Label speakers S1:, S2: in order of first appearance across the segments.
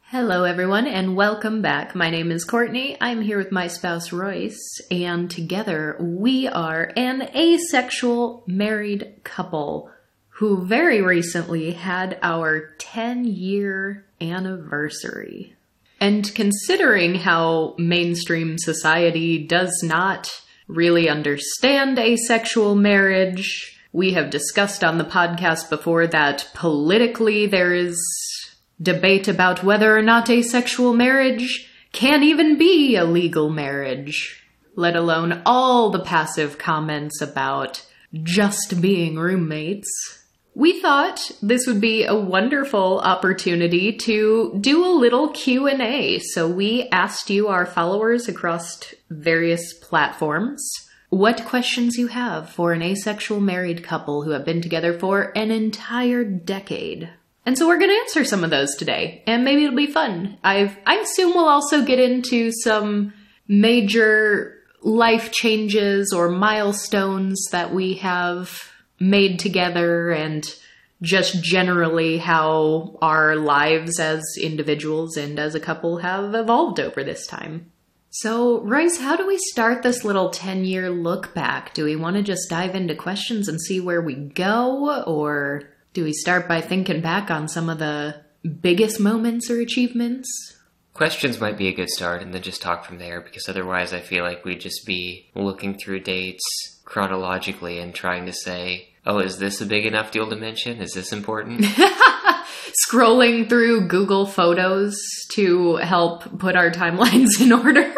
S1: Hello everyone and welcome back. My name is Courtney. I'm here with my spouse Royce, and together we are an asexual married couple who very recently had our 10-year anniversary. And considering how mainstream society does not really understand asexual marriage, we have discussed on the podcast before that politically there is debate about whether or not asexual marriage can even be a legal marriage, let alone all the passive comments about just being roommates. We thought this would be a wonderful opportunity to do a little Q&A. So we asked you, our followers across various platforms, what questions you have for an asexual married couple who have been together for an entire decade. And so we're going to answer some of those today, and maybe it'll be fun. I assume we'll also get into some major life changes or milestones that we have made together, and just generally how our lives as individuals and as a couple have evolved over this time. So, Royce, how do we start this little 10-year look back? Do we want to just dive into questions and see where we go, or do we start by thinking back on some of the biggest moments or achievements?
S2: Questions might be a good start, and then just talk from there, because otherwise I feel like we'd just be looking through dates chronologically and trying to say, oh, is this a big enough deal to mention? Is this important?
S1: Scrolling through Google Photos to help put our timelines in order.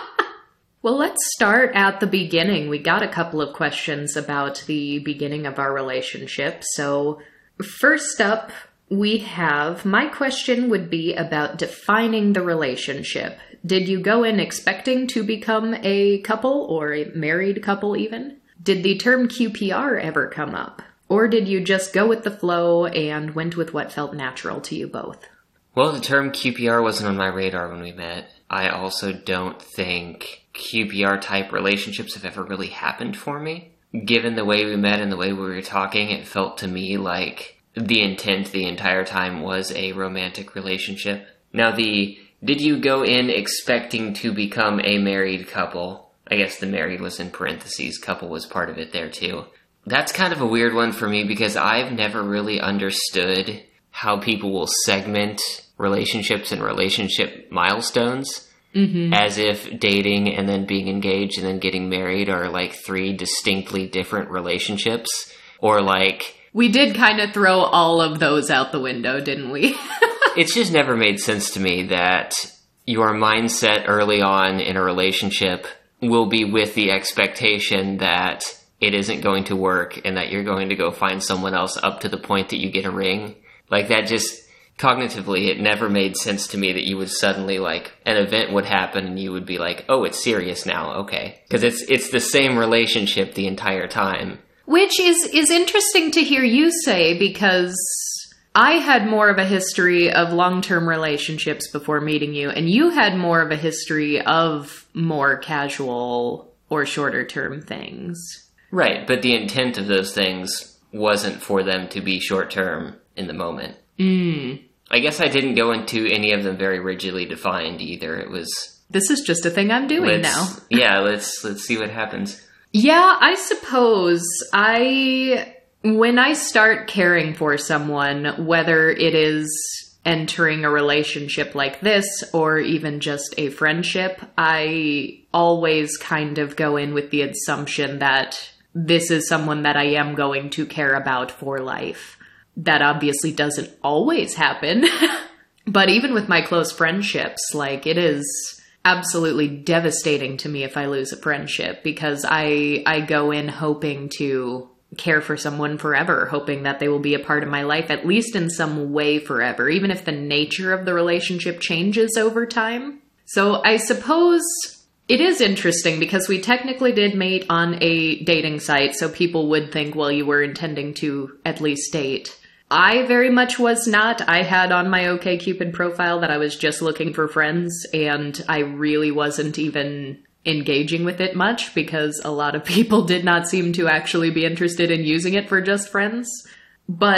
S1: Well, let's start at the beginning. We got a couple of questions about the beginning of our relationship. So first up, we have, my question would be about defining the relationship. Did you go in expecting to become a couple or a married couple even? Did the term QPR ever come up? Or did you just go with the flow and went with what felt natural to you both?
S2: Well, the term QPR wasn't on my radar when we met. I also don't think QPR type relationships have ever really happened for me. Given the way we met and the way we were talking, it felt to me like the intent the entire time was a romantic relationship. Now, did you go in expecting to become a married couple? I guess the married was in parentheses, couple was part of it there too. That's kind of a weird one for me because I've never really understood how people will segment relationships and relationship milestones. As if dating and then being engaged and then getting married are like three distinctly different relationships. Or like...
S1: We did kind of throw all of those out the window, didn't we?
S2: It's just never made sense to me that your mindset early on in a relationship will be with the expectation that it isn't going to work and that you're going to go find someone else up to the point that you get a ring. Like that just... Cognitively, it never made sense to me that you would suddenly, like, an event would happen and you would be like, oh, it's serious now, okay. Because it's the same relationship the entire time.
S1: Which is interesting to hear you say, because I had more of a history of long-term relationships before meeting you, and you had more of a history of more casual or shorter-term things.
S2: Right, but the intent of those things wasn't for them to be short-term in the moment. I guess I didn't go into any of them very rigidly defined either. It was...
S1: This is just a thing I'm doing now.
S2: Yeah, let's see what happens.
S1: Yeah, I suppose when I start caring for someone, whether it is entering a relationship like this or even just a friendship, I always kind of go in with the assumption that this is someone that I am going to care about for life. That obviously doesn't always happen. But even with my close friendships, like, it is absolutely devastating to me if I lose a friendship, because I go in hoping to care for someone forever, hoping that they will be a part of my life, at least in some way forever, even if the nature of the relationship changes over time. So I suppose it is interesting because we technically did meet on a dating site, so people would think, well, you were intending to at least date. I very much was not. I had on my OkCupid profile that I was just looking for friends, and I really wasn't even engaging with it much because a lot of people did not seem to actually be interested in using it for just friends. But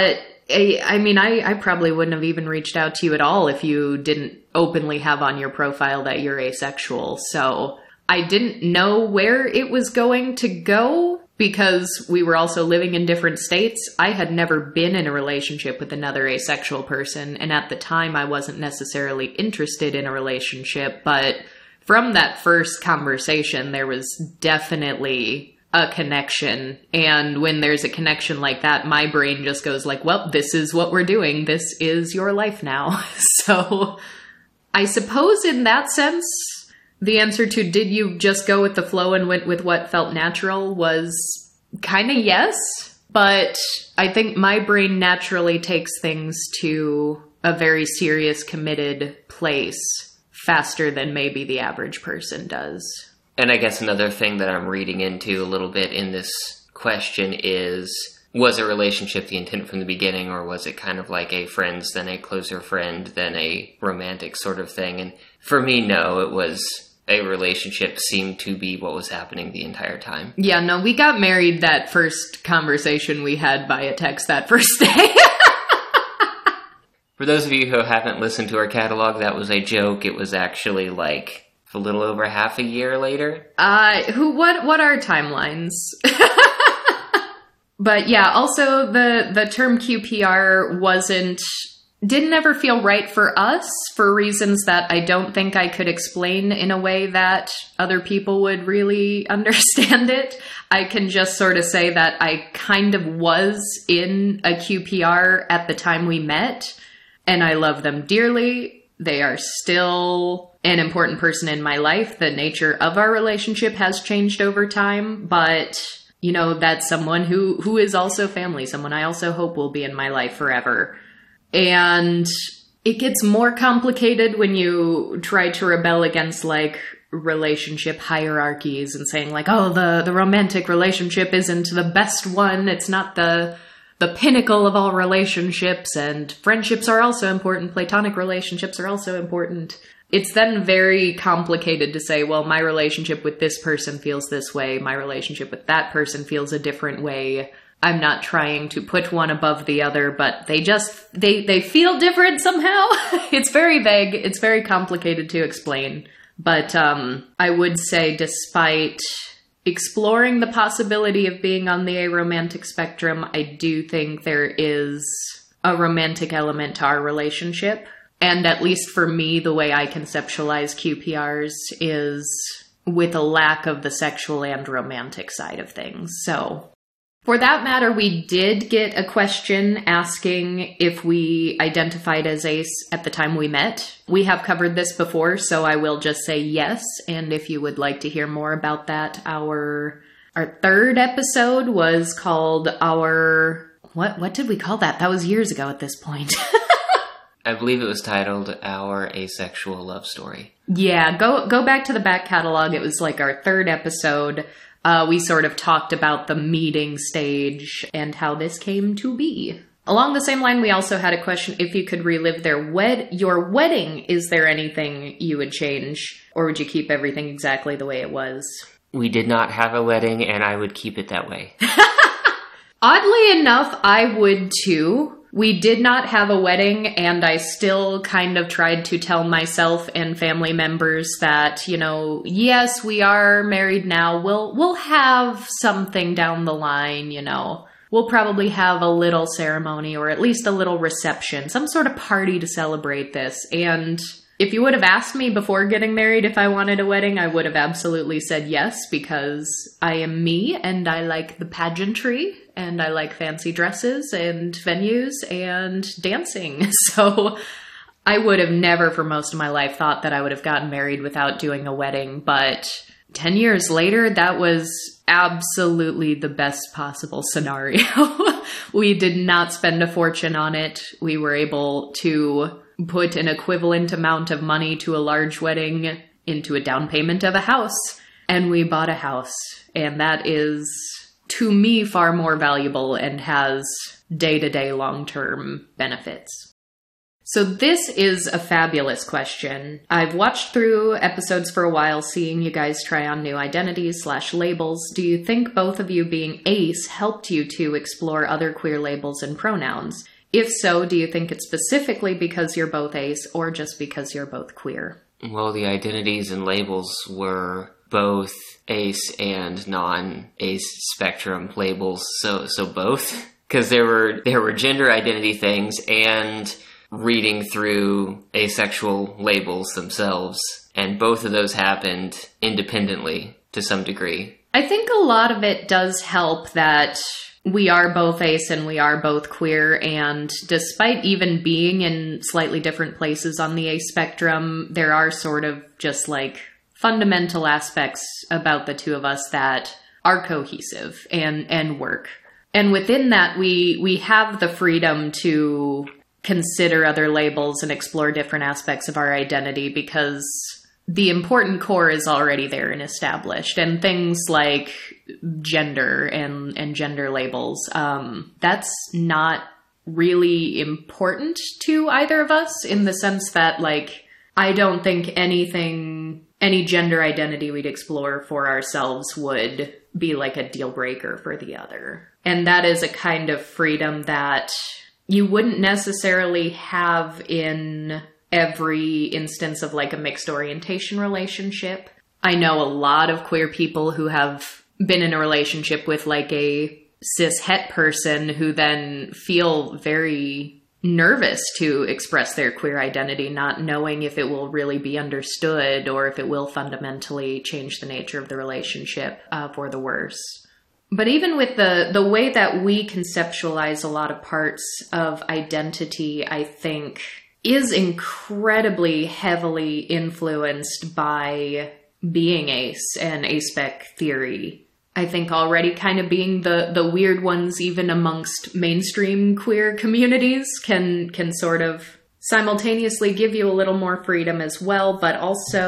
S1: I mean, I probably wouldn't have even reached out to you at all if you didn't openly have on your profile that you're asexual. So I didn't know where it was going to go because we were also living in different states. I had never been in a relationship with another asexual person, and at the time I wasn't necessarily interested in a relationship, but from that first conversation, there was definitely a connection. And when there's a connection like that, my brain just goes like, well, this is what we're doing. This is your life now. So I suppose in that sense, the answer to did you just go with the flow and went with what felt natural was kind of yes. But I think my brain naturally takes things to a very serious, committed place faster than maybe the average person does.
S2: And I guess another thing that I'm reading into a little bit in this question is, was a relationship the intent from the beginning, or was it kind of like a friends, then a closer friend, then a romantic sort of thing? And for me, no, it was a relationship seemed to be what was happening the entire time.
S1: Yeah, no, we got married that first conversation we had via text that first day.
S2: For those of you who haven't listened to our catalog, that was a joke. It was actually like a little over half a year later.
S1: What are timelines? But yeah, also the term QPR didn't ever feel right for us for reasons that I don't think I could explain in a way that other people would really understand it. I can just sort of say that I kind of was in a QPR at the time we met, and I love them dearly. They are still an important person in my life. The nature of our relationship has changed over time, but you know, that's someone who is also family, someone I also hope will be in my life forever. And it gets more complicated when you try to rebel against like relationship hierarchies and saying like, oh, the romantic relationship isn't the best one. It's not the pinnacle of all relationships, and friendships are also important. Platonic relationships are also important. It's then very complicated to say, well, my relationship with this person feels this way. My relationship with that person feels a different way. I'm not trying to put one above the other, but they feel different somehow. It's very vague. It's very complicated to explain. But I would say despite exploring the possibility of being on the aromantic spectrum, I do think there is a romantic element to our relationship. And at least for me, the way I conceptualize QPRs is with a lack of the sexual and romantic side of things. So for that matter, we did get a question asking if we identified as ace at the time we met. We have covered this before, so I will just say yes. And if you would like to hear more about that, our third episode was called what did we call that? That was years ago at this point.
S2: I believe it was titled Our Asexual Love Story.
S1: Yeah, go back to the back catalog. It was like our third episode. We sort of talked about the meeting stage and how this came to be. Along the same line, we also had a question, if you could relive your wedding, is there anything you would change, or would you keep everything exactly the way it was?
S2: We did not have a wedding, and I would keep it that way.
S1: Oddly enough, I would too. We did not have a wedding, and I still kind of tried to tell myself and family members that, you know, yes, we are married now. We'll have something down the line, you know. We'll probably have a little ceremony or at least a little reception, some sort of party to celebrate this. And if you would have asked me before getting married if I wanted a wedding, I would have absolutely said yes, because I am me and I like the pageantry. And I like fancy dresses and venues and dancing. So I would have never for most of my life thought that I would have gotten married without doing a wedding. But 10 years later, that was absolutely the best possible scenario. We did not spend a fortune on it. We were able to put an equivalent amount of money to a large wedding into a down payment of a house. And we bought a house. And that is, to me, far more valuable and has day-to-day long-term benefits. So this is a fabulous question. I've watched through episodes for a while, seeing you guys try on new identities/labels. Do you think both of you being ace helped you to explore other queer labels and pronouns? If so, do you think it's specifically because you're both ace or just because you're both queer?
S2: Well, the identities and labels were both ace and non-ace spectrum labels, so both. Because there were gender identity things and reading through asexual labels themselves, and both of those happened independently to some degree.
S1: I think a lot of it does help that we are both ace and we are both queer, and despite even being in slightly different places on the ace spectrum, there are sort of just like fundamental aspects about the two of us that are cohesive and work. And within that, we have the freedom to consider other labels and explore different aspects of our identity because the important core is already there and established. And things like gender and gender labels, that's not really important to either of us in the sense that, like, I don't think any gender identity we'd explore for ourselves would be like a deal breaker for the other. And that is a kind of freedom that you wouldn't necessarily have in every instance of like a mixed orientation relationship. I know a lot of queer people who have been in a relationship with like a cis het person who then feel very nervous to express their queer identity, not knowing if it will really be understood or if it will fundamentally change the nature of the relationship for the worse. But even with the way that we conceptualize a lot of parts of identity, I think, is incredibly heavily influenced by being ace and aspec theory. I think already kind of being the weird ones even amongst mainstream queer communities can sort of simultaneously give you a little more freedom as well, but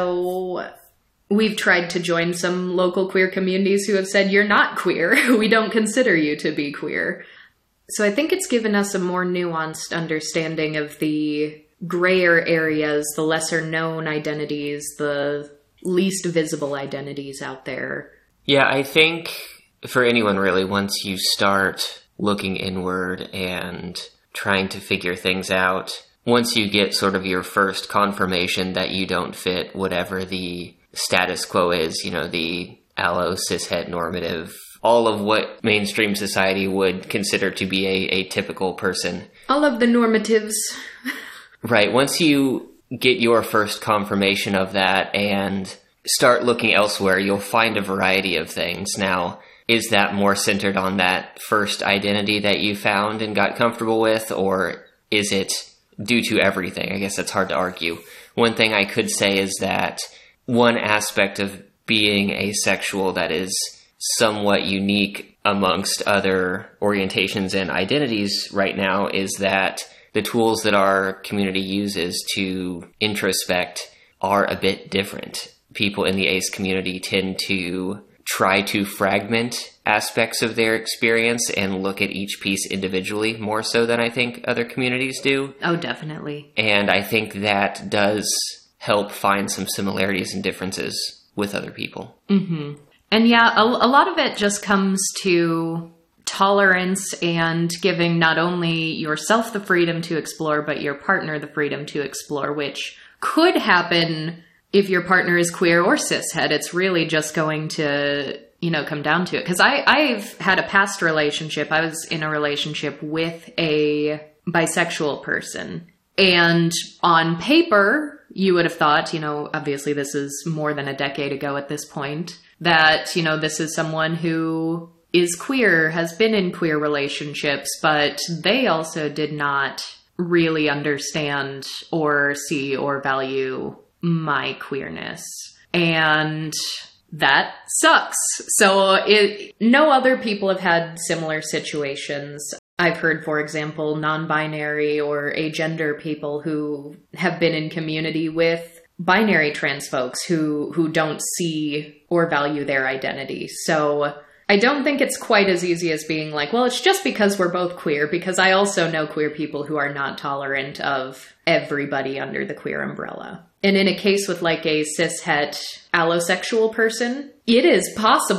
S1: also we've tried to join some local queer communities who have said, you're not queer. We don't consider you to be queer. So I think it's given us a more nuanced understanding of the grayer areas, the lesser known identities, the least visible identities out there.
S2: Yeah, I think for anyone really, once you start looking inward and trying to figure things out, once you get sort of your first confirmation that you don't fit whatever the status quo is, you know, the allo cishet normative, all of what mainstream society would consider to be a typical person.
S1: All of the normatives.
S2: Right. Once you get your first confirmation of that and start looking elsewhere, you'll find a variety of things. Now, is that more centered on that first identity that you found and got comfortable with, or is it due to everything? I guess that's hard to argue. One thing I could say is that one aspect of being asexual that is somewhat unique amongst other orientations and identities right now is that the tools that our community uses to introspect are a bit different. People in the ace community tend to try to fragment aspects of their experience and look at each piece individually more so than I think other communities do.
S1: Oh, definitely.
S2: And I think that does help find some similarities and differences with other people.
S1: Mm-hmm. And yeah, a lot of it just comes to tolerance and giving not only yourself the freedom to explore, but your partner the freedom to explore, which could happen if your partner is queer or cishet. It's really just going to, come down to it. Because I've had a past relationship. I was in a relationship with a bisexual person. And on paper, you would have thought, obviously this is more than a decade ago at this point, that, this is someone who is queer, has been in queer relationships, but they also did not really understand or see or value my queerness. And that sucks. So no other people have had similar situations. I've heard, for example, non-binary or agender people who have been in community with binary trans folks who don't see or value their identity. So I don't think it's quite as easy as being like, well, it's just because we're both queer, because I also know queer people who are not tolerant of everybody under the queer umbrella. And in a case with like a cishet allosexual person, it is possible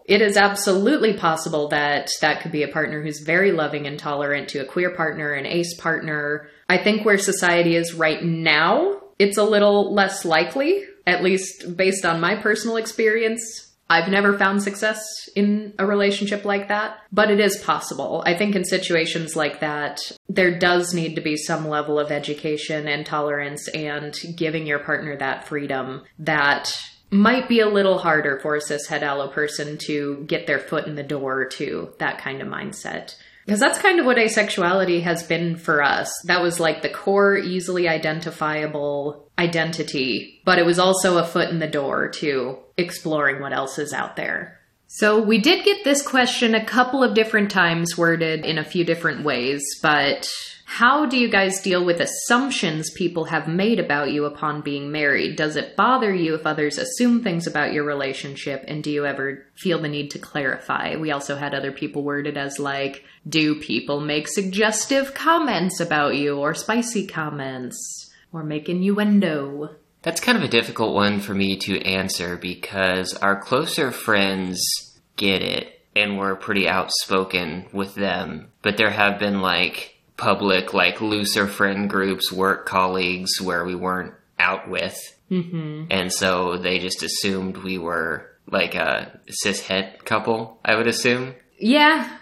S1: It is absolutely possible that that could be a partner who's very loving and tolerant to a queer partner, an ace partner. I think where society is right now, it's a little less likely, at least based on my personal experience. I've never found success in a relationship like that, but it is possible. I think in situations like that, there does need to be some level of education and tolerance and giving your partner that freedom that might be a little harder for a cis-het allo person to get their foot in the door to that kind of mindset. Because that's kind of what asexuality has been for us. That was like the core, easily identifiable identity, but it was also a foot in the door to exploring what else is out there. So we did get this question a couple of different times worded in a few different ways, but how do you guys deal with assumptions people have made about you upon being married? Does it bother you if others assume things about your relationship, and do you ever feel the need to clarify? We also had other people worded as like, do people make suggestive comments about you, or spicy comments, or make innuendo?
S2: That's kind of a difficult one for me to answer because our closer friends get it and we're pretty outspoken with them. But there have been like public, like looser friend groups, work colleagues where we weren't out with. Mm-hmm. And so they just assumed we were like a cis-het couple, I would assume.
S1: Yeah,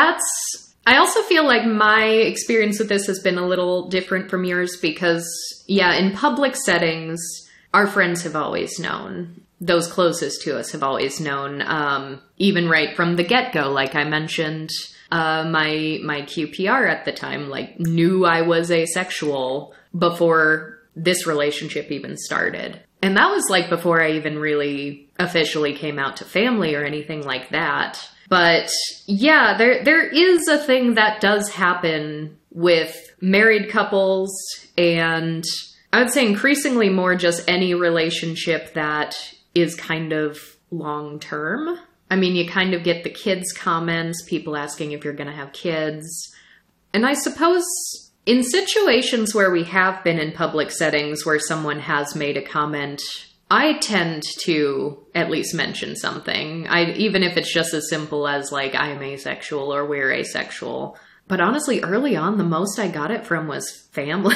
S1: I also feel like my experience with this has been a little different from yours because, yeah, in public settings, our friends have always known. Those closest to us have always known, even right from the get-go. Like I mentioned, my QPR at the time, like, knew I was asexual before this relationship even started. And that was like before I even really officially came out to family or anything like that. But yeah, there is a thing that does happen with married couples, and I would say increasingly more just any relationship that is kind of long-term. I mean, you kind of get the kids comments, people asking if you're going to have kids. And I suppose in situations where we have been in public settings where someone has made a comment, I tend to at least mention something, even if it's just as simple as like, I'm asexual or we're asexual. But honestly, early on, the most I got it from was family.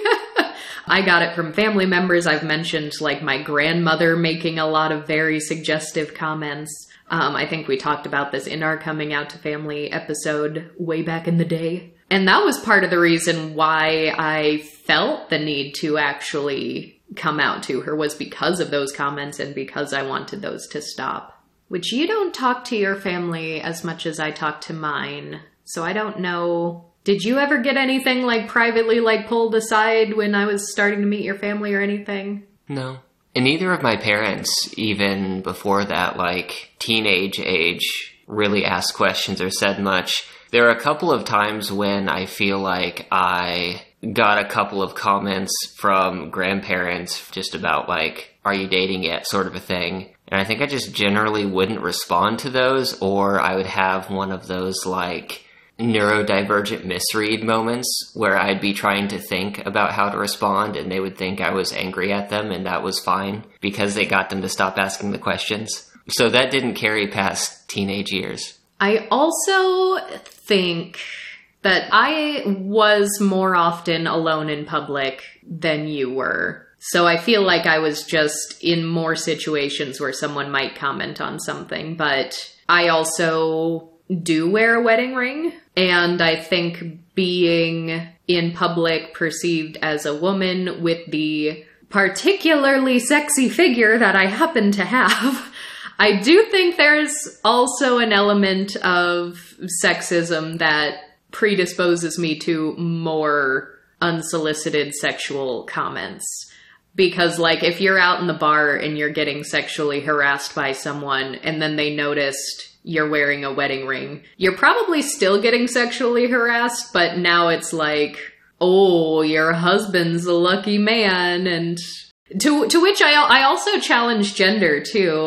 S1: I got it from family members. I've mentioned like my grandmother making a lot of very suggestive comments. I think we talked about this in our coming out to family episode way back in the day. And that was part of the reason why I felt the need to actually come out to her, was because of those comments and because I wanted those to stop. Which you don't talk to your family as much as I talk to mine. So I don't know. Did you ever get anything like privately like pulled aside when I was starting to meet your family or anything?
S2: No. And neither of my parents, even before that, like teenage age, really asked questions or said much. There are a couple of times when I feel like I got a couple of comments from grandparents just about like, are you dating yet, sort of a thing. And I think I just generally wouldn't respond to those, or I would have one of those like neurodivergent misread moments where I'd be trying to think about how to respond and they would think I was angry at them, and that was fine because they got them to stop asking the questions. So that didn't carry past teenage years.
S1: I also think that I was more often alone in public than you were. So I feel like I was just in more situations where someone might comment on something, but I also do wear a wedding ring. And I think being in public perceived as a woman with the particularly sexy figure that I happen to have, I do think there's also an element of sexism that predisposes me to more unsolicited sexual comments. Because, like, if you're out in the bar and you're getting sexually harassed by someone and then they noticed you're wearing a wedding ring, you're probably still getting sexually harassed, but now it's like, oh, your husband's a lucky man. And to which I also challenge gender, too.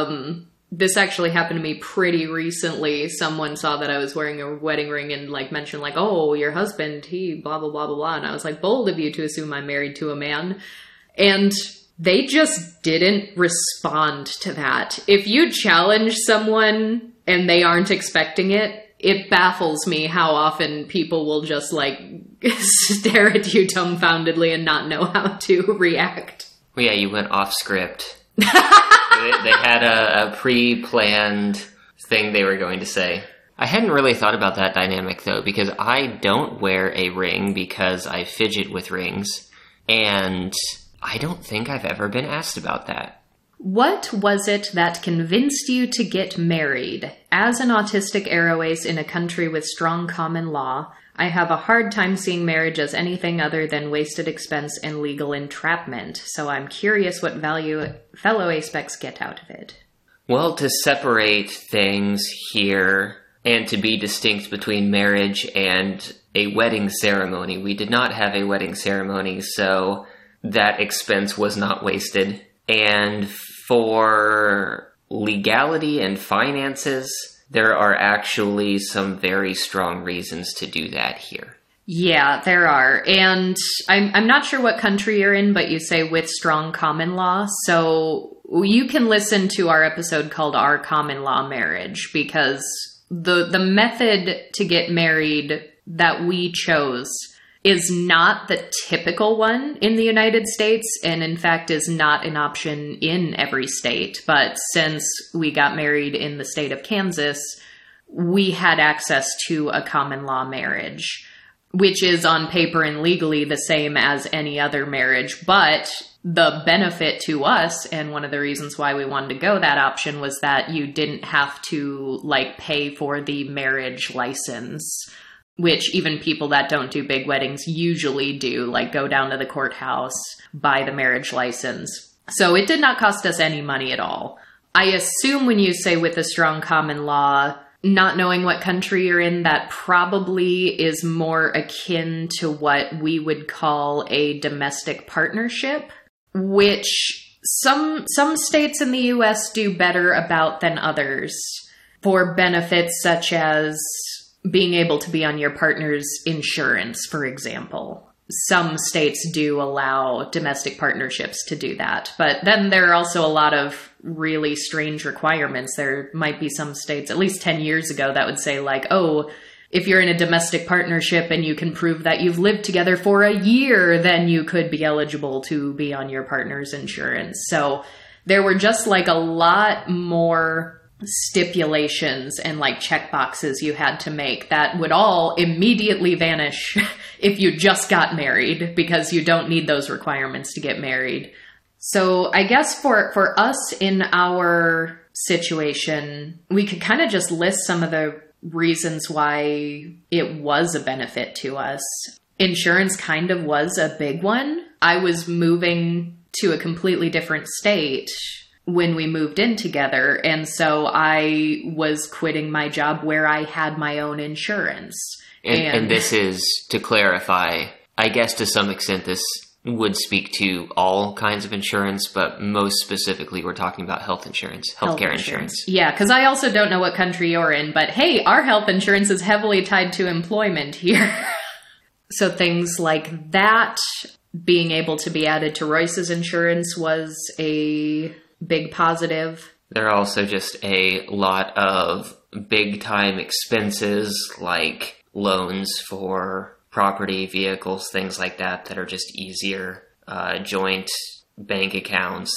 S1: This actually happened to me pretty recently. Someone saw that I was wearing a wedding ring and like mentioned like, oh, your husband, he blah, blah, blah, blah, blah. And I was like, bold of you to assume I'm married to a man. And they just didn't respond to that. If you challenge someone and they aren't expecting it, it baffles me how often people will just like stare at you dumbfoundedly and not know how to react.
S2: Well, yeah, you went off script. They had a pre-planned thing they were going to say. I hadn't really thought about that dynamic, though, because I don't wear a ring because I fidget with rings, and I don't think I've ever been asked about that.
S1: What was it that convinced you to get married? As an autistic aroace in a country with strong common law, I have a hard time seeing marriage as anything other than wasted expense and legal entrapment, so I'm curious what value fellow aspects get out of it.
S2: Well, to separate things here and to be distinct between marriage and a wedding ceremony, we did not have a wedding ceremony, so that expense was not wasted. And for legality and finances, there are actually some very strong reasons to do that here.
S1: Yeah, there are. And I'm not sure what country you're in, but you say with strong common law. So you can listen to our episode called Our Common Law Marriage, because the method to get married that we chose is not the typical one in the United States, and in fact is not an option in every state. But since we got married in the state of Kansas, we had access to a common law marriage, which is on paper and legally the same as any other marriage. But the benefit to us, and one of the reasons why we wanted to go that option, was that you didn't have to pay for the marriage license, which even people that don't do big weddings usually do, go down to the courthouse, buy the marriage license. So it did not cost us any money at all. I assume when you say with a strong common law, not knowing what country you're in, that probably is more akin to what we would call a domestic partnership, which some states in the US do better about than others, for benefits such as being able to be on your partner's insurance, for example. Some states do allow domestic partnerships to do that. But then there are also a lot of really strange requirements. There might be some states, at least 10 years ago, that would say if you're in a domestic partnership and you can prove that you've lived together for a year, then you could be eligible to be on your partner's insurance. So there were just a lot more stipulations and check boxes you had to make that would all immediately vanish if you just got married, because you don't need those requirements to get married. So I guess for us in our situation, we could kind of just list some of the reasons why it was a benefit to us. Insurance kind of was a big one. I was moving to a completely different state when we moved in together, and so I was quitting my job where I had my own insurance.
S2: And this is, to clarify, I guess to some extent this would speak to all kinds of insurance, but most specifically we're talking about healthcare insurance.
S1: Yeah, because I also don't know what country you're in, but hey, our health insurance is heavily tied to employment here. So things like that, being able to be added to Royce's insurance was a big positive.
S2: There are also just a lot of big-time expenses, like loans for property, vehicles, things like that are just easier. Joint bank accounts,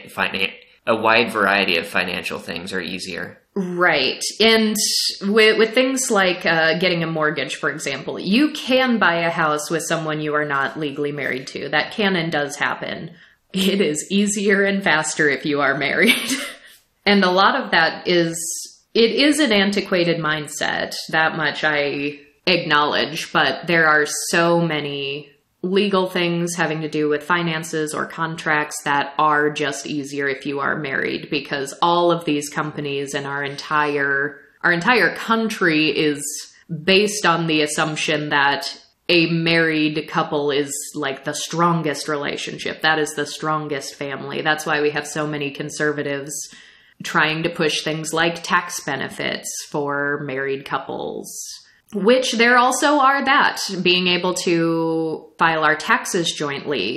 S2: a wide variety of financial things are easier.
S1: Right. And with things like getting a mortgage, for example, you can buy a house with someone you are not legally married to. That can and does happen. It is easier and faster if you are married. And a lot of that it is an antiquated mindset. That much I acknowledge, but there are so many legal things having to do with finances or contracts that are just easier if you are married, because all of these companies and our entire country is based on the assumption that a married couple is the strongest relationship. That is the strongest family. That's why we have so many conservatives trying to push things like tax benefits for married couples, which there also are that. Being able to file our taxes jointly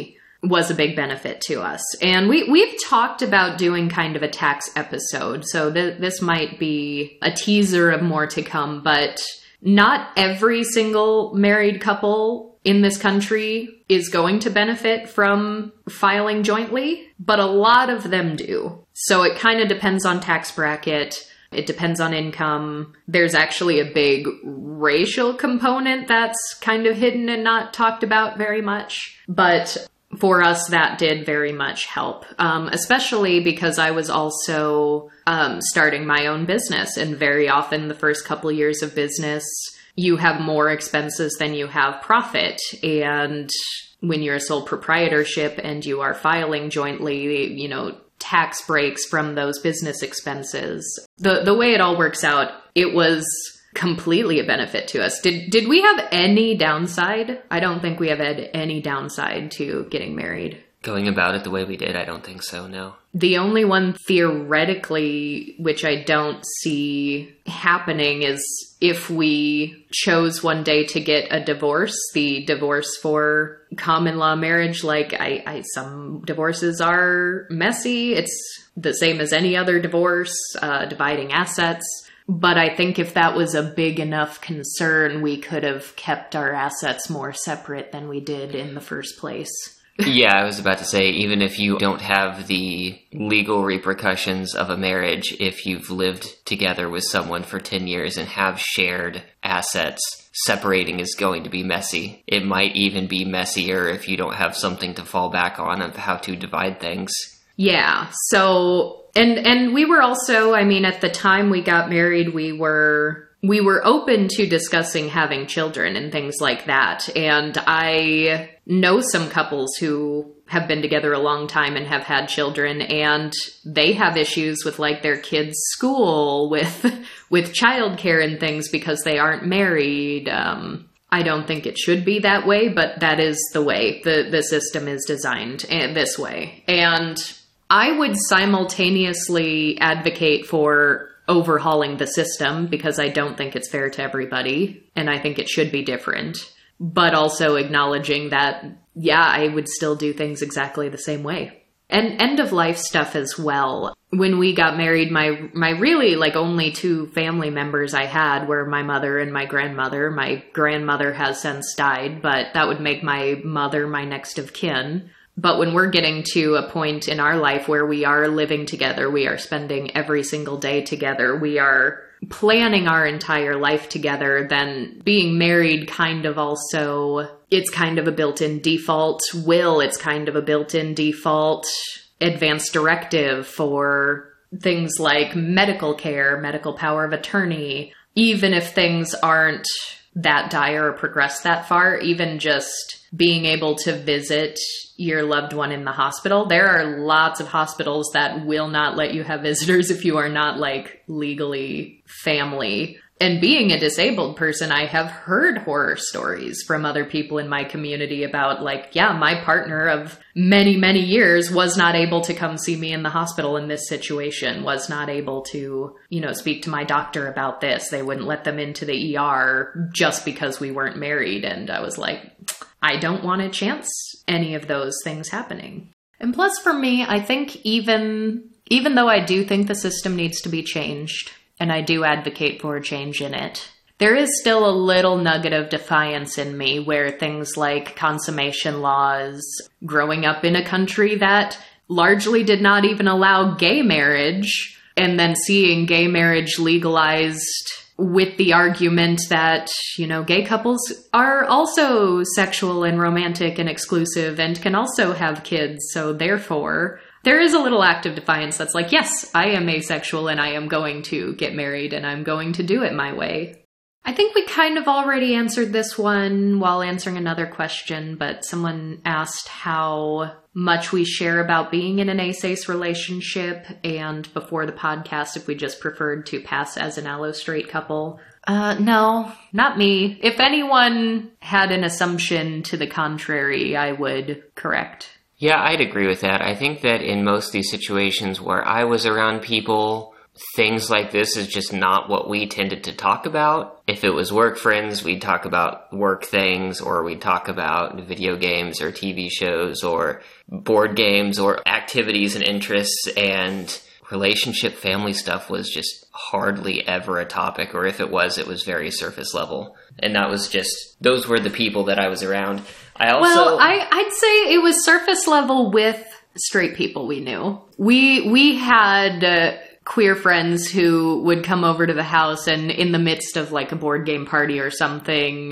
S1: was a big benefit to us. And we've talked about doing kind of a tax episode, so this might be a teaser of more to come, but not every single married couple in this country is going to benefit from filing jointly, but a lot of them do. So it kind of depends on tax bracket. It depends on income. There's actually a big racial component that's kind of hidden and not talked about very much. But for us, that did very much help, especially because I was also starting my own business. And very often the first couple of years of business, you have more expenses than you have profit. And when you're a sole proprietorship and you are filing jointly, you know, tax breaks from those business expenses. The way it all works out, it was completely a benefit to us. Did we have any downside? I don't think we have had any downside to getting married.
S2: Going about it the way we did, I don't think so, no.
S1: The only one theoretically, which I don't see happening, is if we chose one day to get a divorce, the divorce for common law marriage, like some divorces are messy. It's the same as any other divorce, dividing assets. But I think if that was a big enough concern, we could have kept our assets more separate than we did in the first place.
S2: Yeah, I was about to say, even if you don't have the legal repercussions of a marriage, if you've lived together with someone for 10 years and have shared assets, separating is going to be messy. It might even be messier if you don't have something to fall back on of how to divide things.
S1: Yeah, so, and we were also, I mean, at the time we got married, we were open to discussing having children and things like that. And I know some couples who have been together a long time and have had children, and they have issues with like their kids' school, with childcare and things because they aren't married. I don't think it should be that way, but that is the way the system is designed this way. And I would simultaneously advocate for overhauling the system because I don't think it's fair to everybody, and I think it should be different. But also acknowledging that, yeah, I would still do things exactly the same way. And end-of-life stuff as well. When we got married, my really, like, only two family members I had were my mother and my grandmother. My grandmother has since died, but that would make my mother my next of kin. But when we're getting to a point in our life where we are living together, we are spending every single day together, we are planning our entire life together, then being married kind of also, it's kind of a built-in default will, it's kind of a built-in default advance directive for things like medical care, medical power of attorney, even if things aren't that dire or progress that far, even just being able to visit your loved one in the hospital. There are lots of hospitals that will not let you have visitors if you are not like legally family. And being a disabled person, I have heard horror stories from other people in my community about like, yeah, my partner of many, many years was not able to come see me in the hospital in this situation, was not able to, you know, speak to my doctor about this. They wouldn't let them into the ER just because we weren't married. And I was like, I don't want to chance any of those things happening. And plus for me, I think even though I do think the system needs to be changed, and I do advocate for a change in it, there is still a little nugget of defiance in me where things like consummation laws, growing up in a country that largely did not even allow gay marriage, and then seeing gay marriage legalized with the argument that, you know, gay couples are also sexual and romantic and exclusive and can also have kids, so therefore there is a little act of defiance that's like, yes, I am asexual and I am going to get married and I'm going to do it my way. I think we kind of already answered this one while answering another question, but someone asked how much we share about being in an ace-ace relationship, and before the podcast, if we just preferred to pass as an allo-straight couple. No, not me. If anyone had an assumption to the contrary, I would correct.
S2: Yeah, I'd agree with that. I think that in most of these situations where I was around people things like this is just not what we tended to talk about. If it was work friends, we'd talk about work things, or we'd talk about video games or TV shows or board games or activities and interests, and relationship family stuff was just hardly ever a topic, or if it was very surface level. And that was just, those were the people that I was around.
S1: I'd say it was surface level with straight people we knew. We had queer friends who would come over to the house and in the midst of like a board game party or something,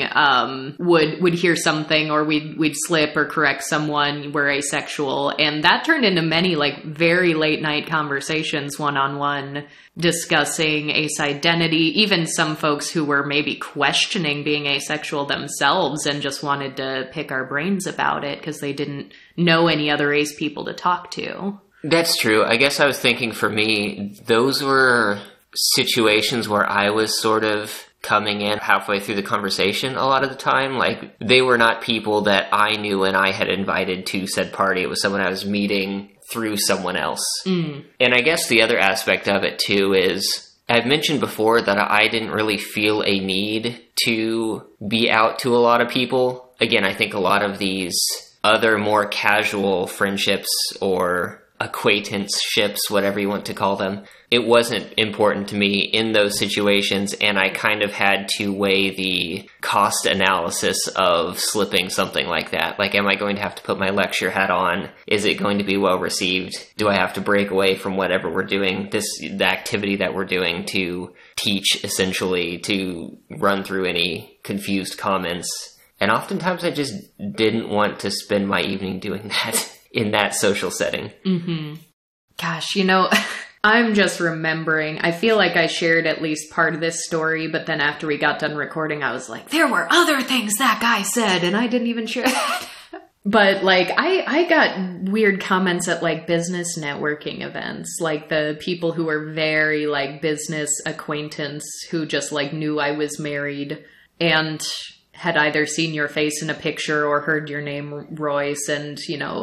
S1: would hear something, or we'd slip or correct someone, we're asexual. And that turned into many like very late night conversations, one-on-one, discussing ace identity. Even some folks who were maybe questioning being asexual themselves and just wanted to pick our brains about it because they didn't know any other ace people to talk to.
S2: That's true. I guess I was thinking for me, those were situations where I was sort of coming in halfway through the conversation a lot of the time. Like, they were not people that I knew and I had invited to said party. It was someone I was meeting through someone else. And I guess the other aspect of it too is, I've mentioned before that I didn't really feel a need to be out to a lot of people. Again, I think a lot of these other more casual friendships or acquaintanceships, whatever you want to call them, it wasn't important to me in those situations, and I kind of had to weigh the cost analysis of slipping something like that. Like, am I going to have to put my lecture hat on? Is it going to be well received? Do I have to break away from whatever we're doing, the activity that we're doing, to teach, essentially, to run through any confused comments? And oftentimes I just didn't want to spend my evening doing that in that social setting.
S1: Mm-hmm. Gosh, I'm just remembering, I feel like I shared at least part of this story, but then after we got done recording, I was like, there were other things that guy said, and I didn't even share that. But, like, I got weird comments at, like, business networking events. Like, the people who were very, like, business acquaintance who just, like, knew I was married and had either seen your face in a picture or heard your name, Royce, and,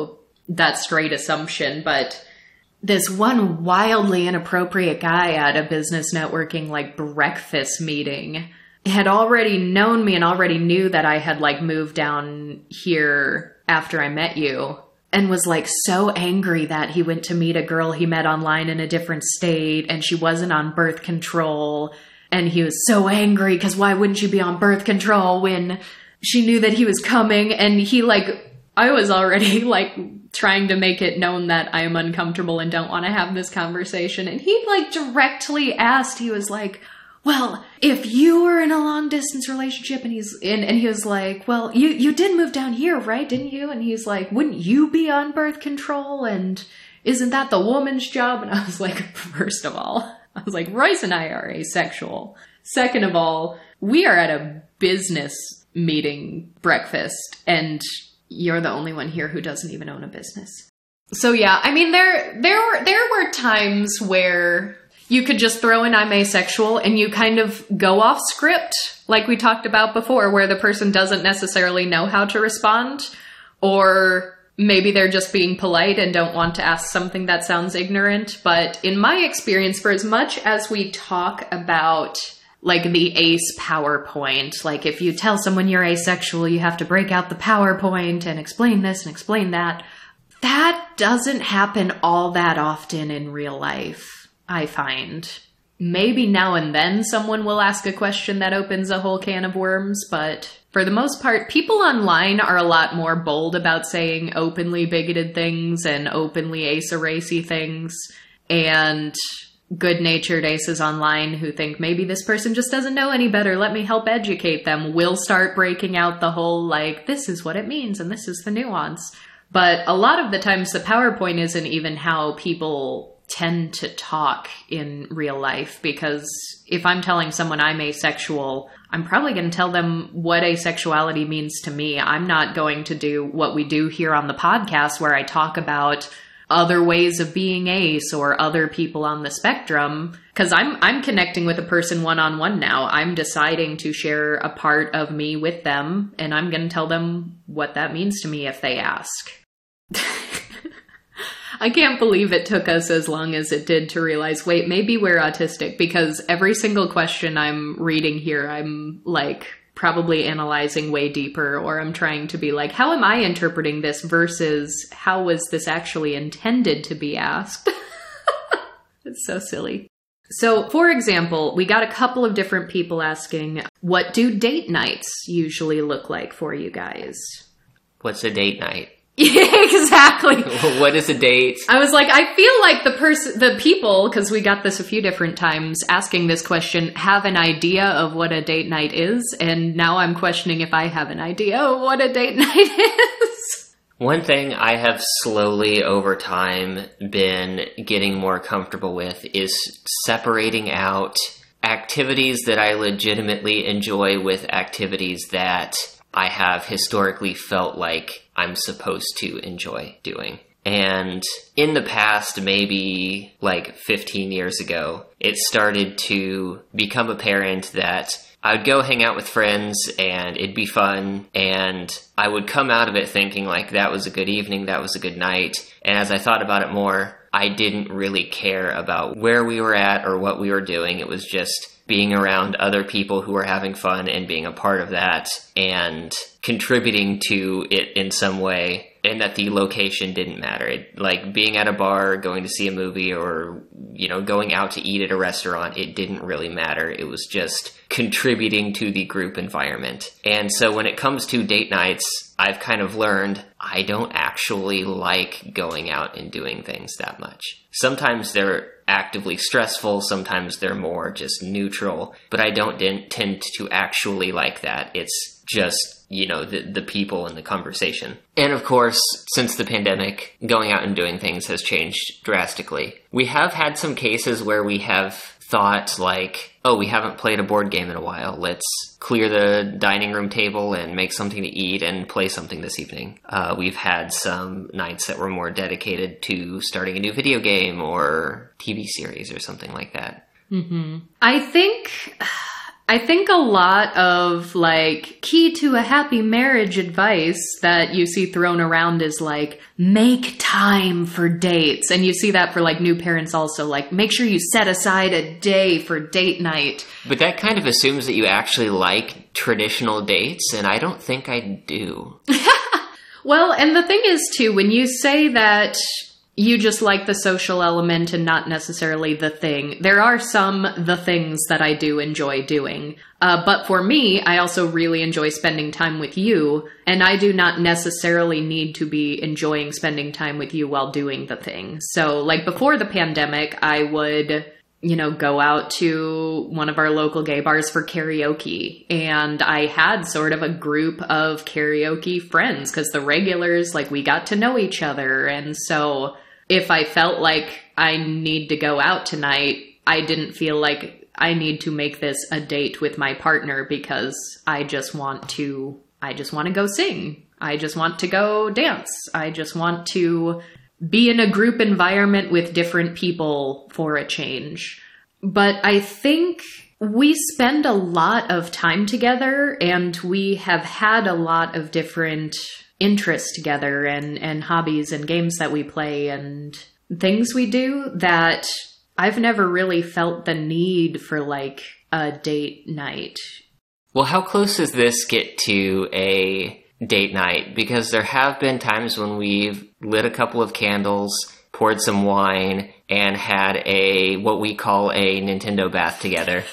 S1: that straight assumption. But this one wildly inappropriate guy at a business networking, like, breakfast meeting had already known me and already knew that I had, like, moved down here after I met you, and was, like, so angry that he went to meet a girl he met online in a different state and she wasn't on birth control. And he was so angry because why wouldn't you be on birth control when she knew that he was coming? And he, like, I was already, like, trying to make it known that I am uncomfortable and don't want to have this conversation. And he, like, directly asked, he was like, well, if you were in a long distance relationship, and he was like, well, you did move down here, right? Didn't you? And he's like, wouldn't you be on birth control? And isn't that the woman's job? And I was like, first of all, I was like, Royce and I are asexual. Second of all, we are at a business meeting breakfast, and you're the only one here who doesn't even own a business. So yeah, I mean, there were times where you could just throw in I'm asexual and you kind of go off script, like we talked about before, where the person doesn't necessarily know how to respond, or maybe they're just being polite and don't want to ask something that sounds ignorant. But in my experience, for as much as we talk about, like, the ace PowerPoint, like, if you tell someone you're asexual, you have to break out the PowerPoint and explain this and explain that. That doesn't happen all that often in real life, I find. Maybe now and then someone will ask a question that opens a whole can of worms, but for the most part, people online are a lot more bold about saying openly bigoted things and openly ace-erasy things, and good-natured aces online who think maybe this person just doesn't know any better, let me help educate them, will start breaking out the whole, like, this is what it means and this is the nuance. But a lot of the times the PowerPoint isn't even how people tend to talk in real life, because if I'm telling someone I'm asexual, I'm probably going to tell them what asexuality means to me. I'm not going to do what we do here on the podcast where I talk about other ways of being ace or other people on the spectrum, because I'm connecting with a person one-on-one now. I'm deciding to share a part of me with them, and I'm going to tell them what that means to me if they ask. I can't believe it took us as long as it did to realize, wait, maybe we're autistic, because every single question I'm reading here, I'm like probably analyzing way deeper, or I'm trying to be like, how am I interpreting this versus how was this actually intended to be asked? It's so silly. So, for example, we got a couple of different people asking, what do date nights usually look like for you guys?
S2: What's a date night?
S1: Exactly.
S2: What is a date?
S1: I was like, I feel like the people, because we got this a few different times, asking this question, have an idea of what a date night is, and now I'm questioning if I have an idea of what a date night is.
S2: One thing I have slowly over time been getting more comfortable with is separating out activities that I legitimately enjoy with activities that I have historically felt like I'm supposed to enjoy doing. And in the past, maybe like 15 years ago, it started to become apparent that I would go hang out with friends and it'd be fun, and I would come out of it thinking like that was a good evening, that was a good night. And as I thought about it more, I didn't really care about where we were at or what we were doing. It was just being around other people who were having fun and being a part of that and contributing to it in some way, and that the location didn't matter. Like being at a bar, going to see a movie, or, you know, going out to eat at a restaurant, it didn't really matter. It was just contributing to the group environment. And so when it comes to date nights, I've kind of learned I don't actually like going out and doing things that much. Sometimes they're actively stressful, sometimes they're more just neutral, but I don't tend to actually like that. It's just, you know, the people and the conversation. And of course, since the pandemic, going out and doing things has changed drastically. We have had some cases where we have thought like, oh, we haven't played a board game in a while. Let's clear the dining room table and make something to eat and play something this evening. We've had some nights that were more dedicated to starting a new video game or TV series or something like that.
S1: Mm-hmm. I think a lot of, like, key to a happy marriage advice that you see thrown around is, like, make time for dates. And you see that for, like, new parents also, like, make sure you set aside a day for date night.
S2: But that kind of assumes that you actually like traditional dates, and I don't think I do.
S1: Well, and the thing is, too, when you say that you just like the social element and not necessarily the thing, there are some the things that I do enjoy doing. But for me, I also really enjoy spending time with you, and I do not necessarily need to be enjoying spending time with you while doing the thing. So, like, before the pandemic, I would, you know, go out to one of our local gay bars for karaoke. And I had sort of a group of karaoke friends because the regulars, like, we got to know each other. And so if I felt like I need to go out tonight, I didn't feel like I need to make this a date with my partner because I just want to go sing. I just want to go dance. I just want to be in a group environment with different people for a change. But I think we spend a lot of time together, and we have had a lot of different interests together and hobbies and games that we play and things we do that I've never really felt the need for, like, a date night.
S2: Well, how close does this get to a date night? Because there have been times when we've lit a couple of candles, poured some wine, and had what we call a Nintendo bath together.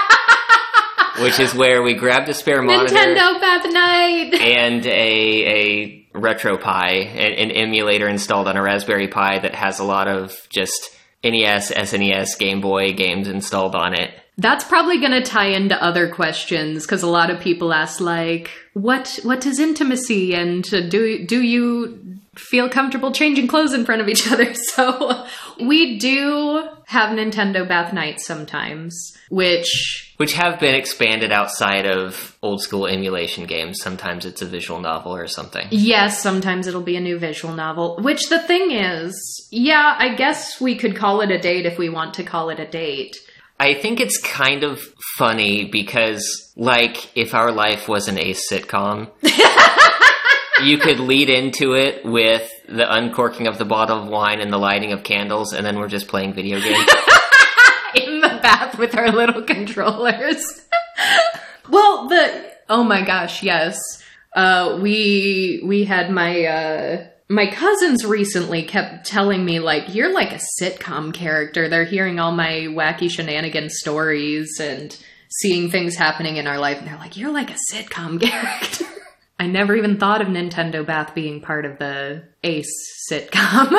S2: Which is where we grabbed a spare monitor.
S1: Nintendo bath night!
S2: And a RetroPie, an emulator installed on a Raspberry Pi that has a lot of just NES, SNES, Game Boy games installed on it.
S1: That's probably going to tie into other questions, because a lot of people ask, like, what is intimacy, and do you feel comfortable changing clothes in front of each other? So we do have Nintendo bath nights sometimes, which
S2: have been expanded outside of old school emulation games. Sometimes it's a visual novel or something.
S1: Yes, sometimes it'll be a new visual novel, which the thing is, yeah, I guess we could call it a date if we want to call it a date.
S2: I think it's kind of funny because, like, if our life wasn't a sitcom, you could lead into it with the uncorking of the bottle of wine and the lighting of candles, and then we're just playing video games.
S1: In the bath with our little controllers. Well, oh my gosh, yes. We had my cousins recently kept telling me, like, you're like a sitcom character. They're hearing all my wacky shenanigan stories and seeing things happening in our life, and they're like, you're like a sitcom character. I never even thought of Nintendo Bath being part of the Ace sitcom.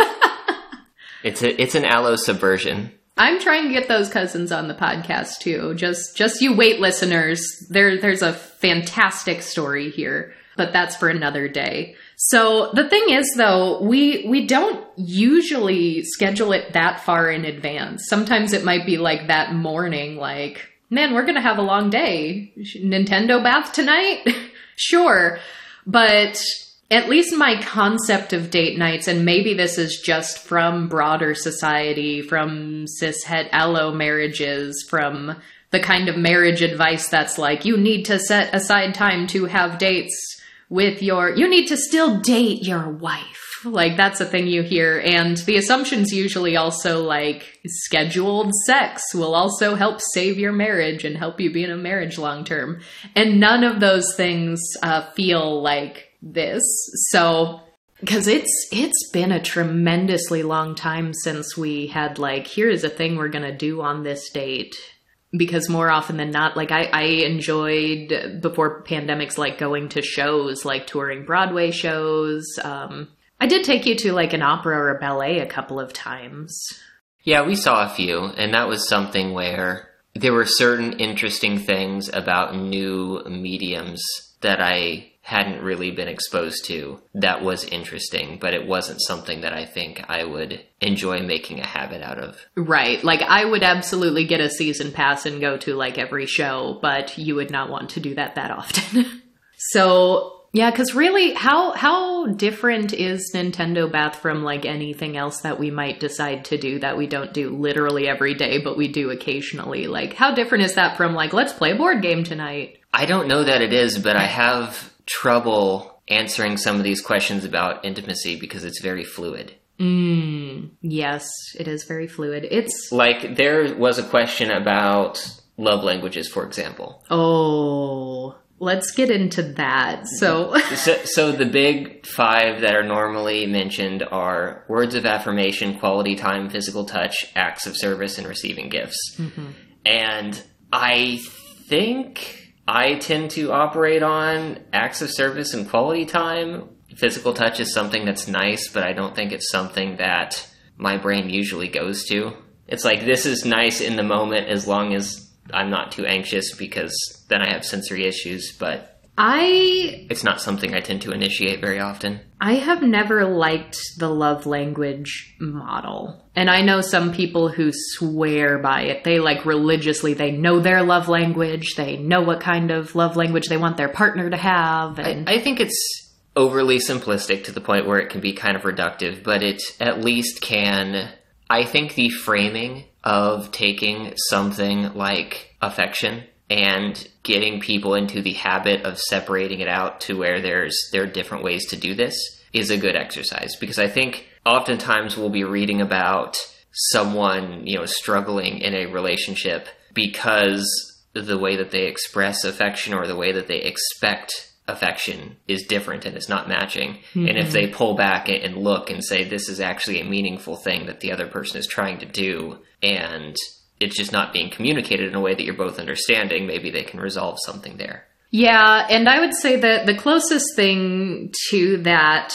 S2: It's an Allo subversion.
S1: I'm trying to get those cousins on the podcast too. Just you wait, listeners. There's a fantastic story here, but that's for another day. So the thing is, though, we don't usually schedule it that far in advance. Sometimes it might be like that morning, like, man, we're going to have a long day. Nintendo Bath tonight? Sure. But at least my concept of date nights, and maybe this is just from broader society, from cishet allo marriages, from the kind of marriage advice that's like, you need to set aside time to have dates with you need to still date your wife. Like, that's a thing you hear. And the assumption's usually also like, scheduled sex will also help save your marriage and help you be in a marriage long term. And none of those things feel like this. So, because it's been a tremendously long time since we had like, here is a thing we're going to do on this date. Because more often than not, like I enjoyed before pandemics, like going to shows, like touring Broadway shows. I did take you to like an opera or a ballet a couple of times.
S2: Yeah, we saw a few, and that was something where there were certain interesting things about new mediums that I hadn't really been exposed to that was interesting, but it wasn't something that I think I would enjoy making a habit out of.
S1: Right. Like, I would absolutely get a season pass and go to like every show, but you would not want to do that often. So, yeah, because really, how different is Nintendo Bath from like anything else that we might decide to do that we don't do literally every day, but we do occasionally? Like, how different is that from like, let's play a board game tonight?
S2: I don't know that it is, but I have trouble answering some of these questions about intimacy because it's very fluid.
S1: Yes, it is very fluid. It's
S2: like, there was a question about love languages, for example.
S1: Oh, let's get into that. So
S2: the big 5 that are normally mentioned are words of affirmation, quality time, physical touch, acts of service, and receiving gifts. Mm-hmm. And I think I tend to operate on acts of service and quality time. Physical touch is something that's nice, but I don't think it's something that my brain usually goes to. It's like, this is nice in the moment as long as I'm not too anxious, because then I have sensory issues, but it's not something I tend to initiate very often.
S1: I have never liked the love language model. And I know some people who swear by it. They like religiously, they know their love language. They know what kind of love language they want their partner to have. And
S2: I think it's overly simplistic to the point where it can be kind of reductive, but it at least can. I think the framing of taking something like affection and getting people into the habit of separating it out to where there are different ways to do this is a good exercise. Because I think oftentimes we'll be reading about someone, struggling in a relationship because the way that they express affection or the way that they expect affection is different and it's not matching. Mm-hmm. And if they pull back and look and say, this is actually a meaningful thing that the other person is trying to do, and it's just not being communicated in a way that you're both understanding, maybe they can resolve something there.
S1: Yeah, and I would say that the closest thing to that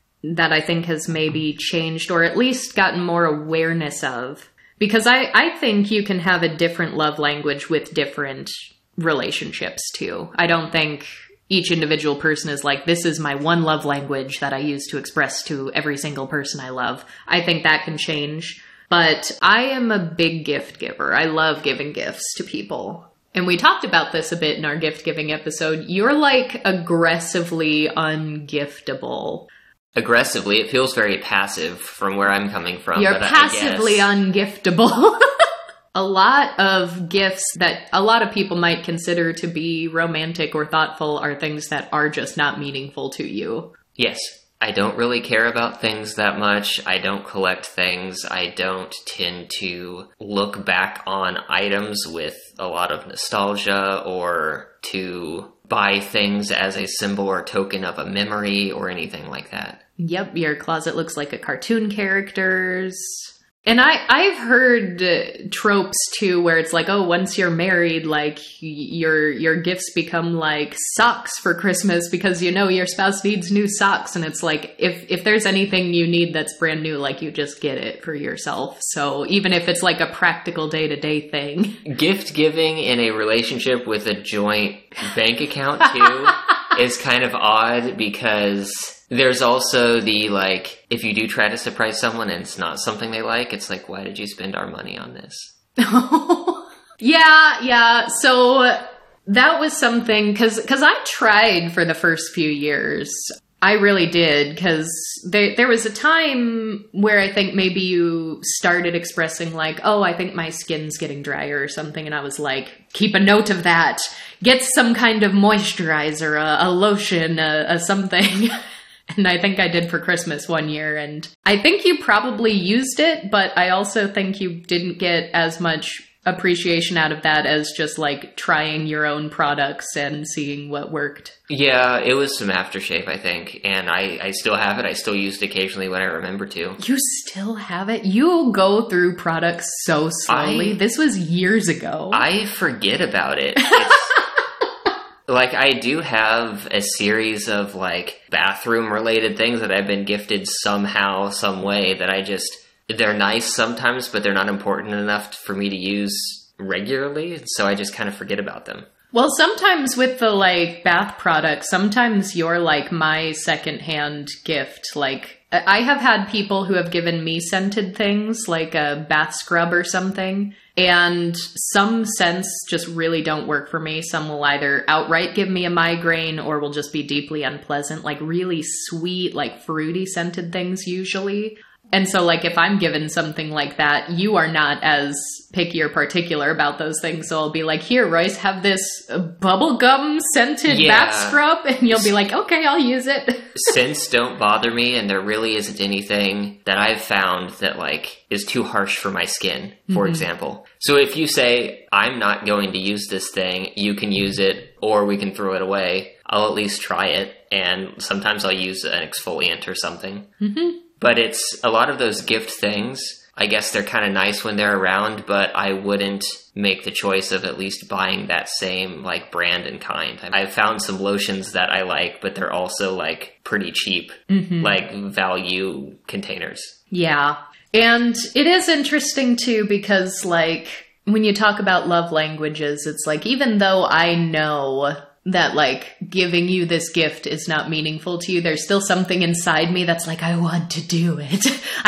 S1: I think has maybe changed, or at least gotten more awareness of, because I think you can have a different love language with different relationships too. I don't think each individual person is like, this is my one love language that I use to express to every single person I love. I think that can change. But I am a big gift giver. I love giving gifts to people. And we talked about this a bit in our gift giving episode. You're like aggressively ungiftable.
S2: Aggressively? It feels very passive from where I'm coming from.
S1: You're passively ungiftable. A lot of gifts that a lot of people might consider to be romantic or thoughtful are things that are just not meaningful to you.
S2: Yes. I don't really care about things that much. I don't collect things. I don't tend to look back on items with a lot of nostalgia or to buy things as a symbol or token of a memory or anything like that.
S1: Yep, your closet looks like a cartoon character's. And I've heard tropes too, where it's like, oh, once you're married, like your gifts become like socks for Christmas because you know your spouse needs new socks, and it's like if there's anything you need that's brand new, like you just get it for yourself. So even if it's like a practical day-to-day thing,
S2: gift giving in a relationship with a joint bank account too is kind of odd because there's also the, like, if you do try to surprise someone and it's not something they like, it's like, why did you spend our money on this?
S1: Yeah. So that was something, because I tried for the first few years. I really did, because there was a time where I think maybe you started expressing like, oh, I think my skin's getting drier or something. And I was like, keep a note of that. Get some kind of moisturizer, a lotion, a something. And I think I did for Christmas one year, and I think you probably used it, but I also think you didn't get as much appreciation out of that as just like trying your own products and seeing what worked.
S2: Yeah, it was some aftershave, I think, and I still have it. I still use it occasionally when I remember to.
S1: You still have it? You go through products so slowly. This was years ago.
S2: I forget about it. Like, I do have a series of, like, bathroom-related things that I've been gifted somehow, some way, that they're nice sometimes, but they're not important enough for me to use regularly, so I just kind of forget about them.
S1: Well, sometimes with the, like, bath products, sometimes you're, like, my secondhand gift. Like, I have had people who have given me scented things, like a bath scrub or something, and some scents just really don't work for me. Some will either outright give me a migraine or will just be deeply unpleasant, like really sweet, like fruity scented things usually. And so, like, if I'm given something like that, you are not as picky or particular about those things. So I'll be like, here, Royce, have this bubblegum scented bath scrub. And you'll be like, okay, I'll use it.
S2: Scents don't bother me, and there really isn't anything that I've found that, like, is too harsh for my skin, for example. So if you say, I'm not going to use this thing, you can use it, or we can throw it away, I'll at least try it. And sometimes I'll use an exfoliant or something. But it's a lot of those gift things. I guess they're kind of nice when they're around, but I wouldn't make the choice of at least buying that same, like, brand and kind. I've found some lotions that I like, but they're also, like, pretty cheap, like, value containers.
S1: Yeah. And it is interesting, too, because, like, when you talk about love languages, it's like, even though I know that, like, giving you this gift is not meaningful to you, there's still something inside me that's like, I want to do it.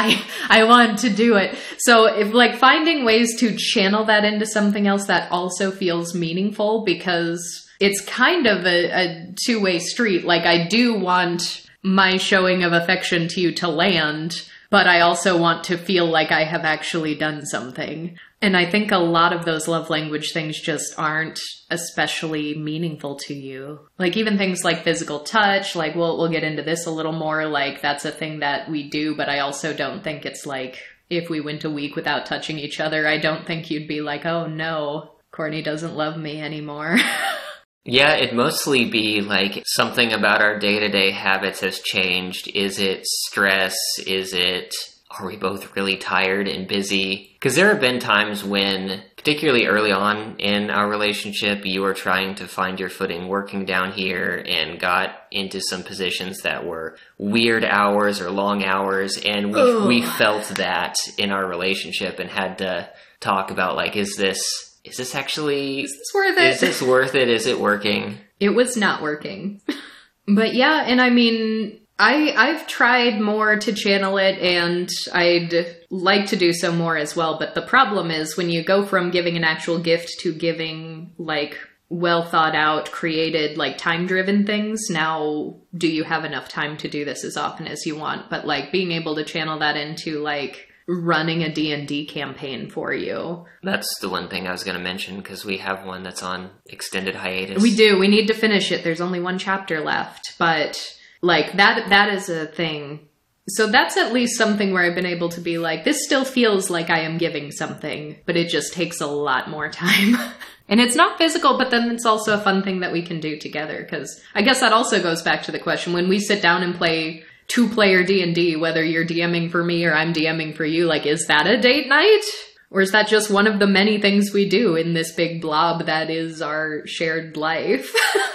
S1: I want to do it. So if, like, finding ways to channel that into something else that also feels meaningful, because it's kind of a two-way street. Like, I do want my showing of affection to you to land, but I also want to feel like I have actually done something. And I think a lot of those love language things just aren't especially meaningful to you. Like, even things like physical touch, like, we'll get into this a little more, like, that's a thing that we do, but I also don't think it's like, if we went a week without touching each other, I don't think you'd be like, oh no, Courtney doesn't love me anymore.
S2: Yeah, it'd mostly be like something about our day-to-day habits has changed. Is it stress? Are we both really tired and busy? Because there have been times when, particularly early on in our relationship, you were trying to find your footing working down here and got into some positions that were weird hours or long hours. And we felt that in our relationship and had to talk about, like, is this actually...
S1: Is this worth it?
S2: Is this worth it? Is it working?
S1: It was not working. But yeah, and I mean, I've tried more to channel it, and I'd like to do so more as well. But the problem is when you go from giving an actual gift to giving, like, well thought out, created, like, time-driven things, now do you have enough time to do this as often as you want? But, like, being able to channel that into, like, running a D&D campaign for you.
S2: That's the one thing I was going to mention, because we have one that's on extended hiatus.
S1: We do. We need to finish it. There's only one chapter left. But Like, that is a thing. So that's at least something where I've been able to be like, this still feels like I am giving something, but it just takes a lot more time. And it's not physical, but then it's also a fun thing that we can do together. Because I guess that also goes back to the question, when we sit down and play 2-player D&D, whether you're DMing for me or I'm DMing for you, like, is that a date night? Or is that just one of the many things we do in this big blob that is our shared life?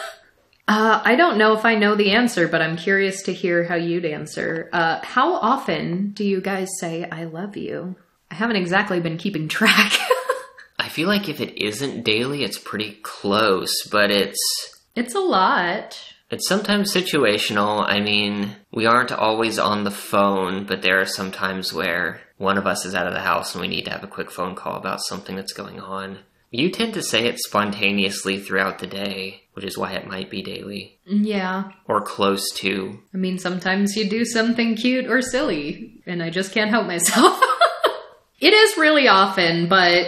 S1: I don't know if I know the answer, but I'm curious to hear how you'd answer. How often do you guys say, I love you? I haven't exactly been keeping track.
S2: I feel like if it isn't daily, it's pretty close, but
S1: It's a lot.
S2: It's sometimes situational. I mean, we aren't always on the phone, but there are some times where one of us is out of the house and we need to have a quick phone call about something that's going on. You tend to say it spontaneously throughout the day, which is why it might be daily.
S1: Yeah.
S2: Or close to.
S1: I mean, sometimes you do something cute or silly, and I just can't help myself. It is really often, but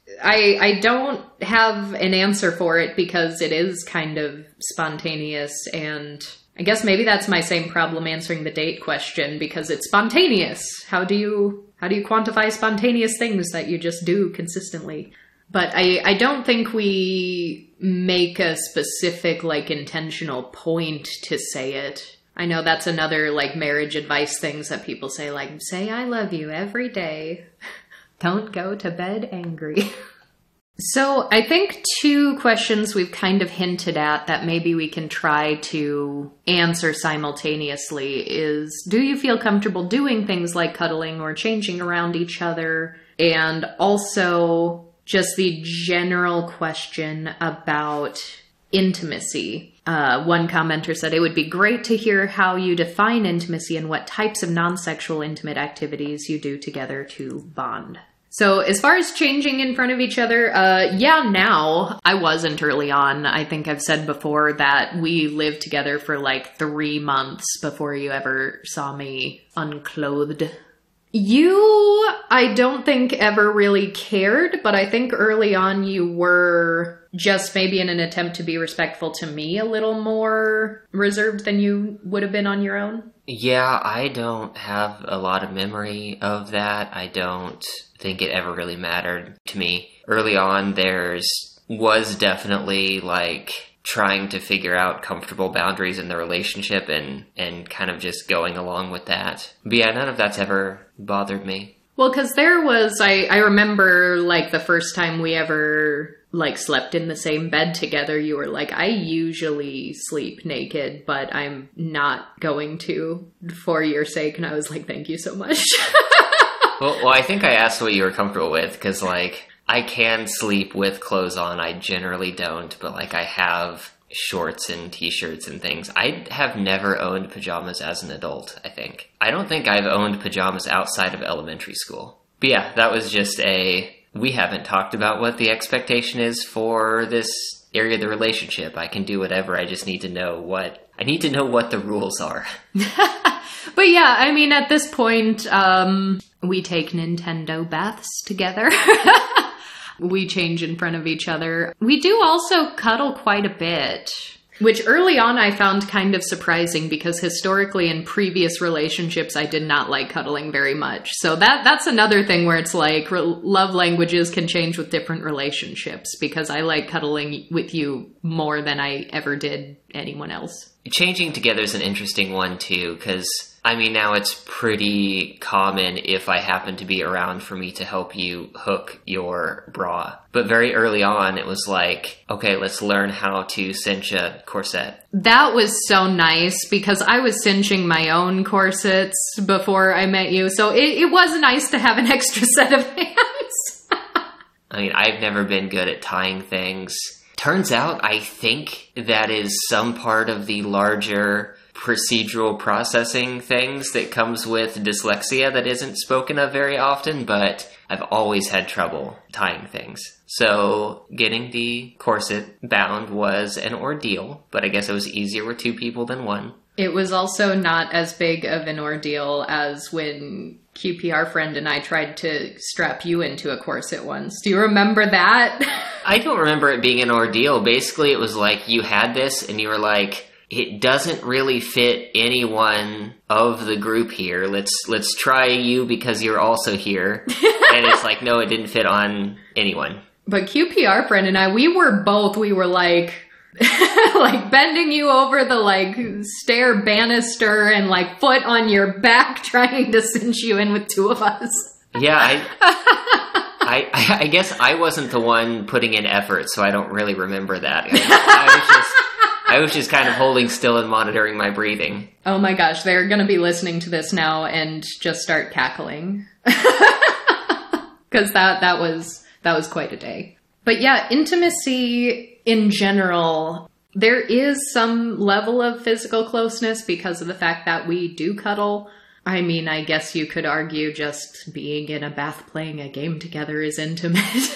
S1: I don't have an answer for it because it is kind of spontaneous, and I guess maybe that's my same problem answering the date question, because it's spontaneous. How do you quantify spontaneous things that you just do consistently? But I don't think we make a specific, like, intentional point to say it. I know that's another, like, marriage advice things that people say, like, say I love you every day. Don't go to bed angry. So I think 2 questions we've kind of hinted at that maybe we can try to answer simultaneously is, do you feel comfortable doing things like cuddling or changing around each other? And also just the general question about intimacy. One commenter said, it would be great to hear how you define intimacy and what types of non-sexual intimate activities you do together to bond. So as far as changing in front of each other, yeah, now. I wasn't early on. I think I've said before that we lived together for like 3 months before you ever saw me unclothed. You, I don't think ever really cared, but I think early on you were just maybe in an attempt to be respectful to me a little more reserved than you would have been on your own.
S2: Yeah, I don't have a lot of memory of that. I don't think it ever really mattered to me. Early on, was definitely like trying to figure out comfortable boundaries in the relationship and kind of just going along with that. But yeah, none of that's ever bothered me.
S1: Well, because there was, I remember like the first time we ever like slept in the same bed together, you were like, I usually sleep naked, but I'm not going to for your sake. And I was like, thank you so much.
S2: Well, I think I asked what you were comfortable with, because like I can sleep with clothes on. I generally don't, but like I have shorts and t-shirts and things. I have never owned pajamas as an adult, I think. I don't think I've owned pajamas outside of elementary school. But yeah, that was just we haven't talked about what the expectation is for this area of the relationship. I can do whatever. I just need to know what the rules are.
S1: But yeah, I mean, at this point, we take Nintendo baths together. We change in front of each other. We do also cuddle quite a bit, which early on I found kind of surprising because historically in previous relationships, I did not like cuddling very much. So that's another thing where it's like love languages can change with different relationships, because I like cuddling with you more than I ever did anyone else.
S2: Changing together is an interesting one too, because I mean, now it's pretty common if I happen to be around for me to help you hook your bra. But very early on, it was like, okay, let's learn how to cinch a corset.
S1: That was so nice because I was cinching my own corsets before I met you. So it was nice to have an extra set of hands.
S2: I mean, I've never been good at tying things. Turns out, I think that is some part of the larger procedural processing things that comes with dyslexia that isn't spoken of very often, but I've always had trouble tying things. So getting the corset bound was an ordeal, but I guess it was easier with 2 people than 1.
S1: It was also not as big of an ordeal as when QPR friend and I tried to strap you into a corset once. Do you remember that?
S2: I don't remember it being an ordeal. Basically, it was like you had this and you were like, it doesn't really fit anyone of the group here. Let's try you because you're also here. And it's like, no, it didn't fit on anyone.
S1: But QPR friend and I, we were like, like bending you over the like stair banister and like foot on your back trying to cinch you in with two of us.
S2: Yeah, I guess I wasn't the one putting in effort, so I don't really remember that. I was just kind of holding still and monitoring my breathing.
S1: Oh my gosh, they're going to be listening to this now and just start cackling. Because that was quite a day. But yeah, intimacy in general, there is some level of physical closeness because of the fact that we do cuddle. I mean, I guess you could argue just being in a bath playing a game together is intimate.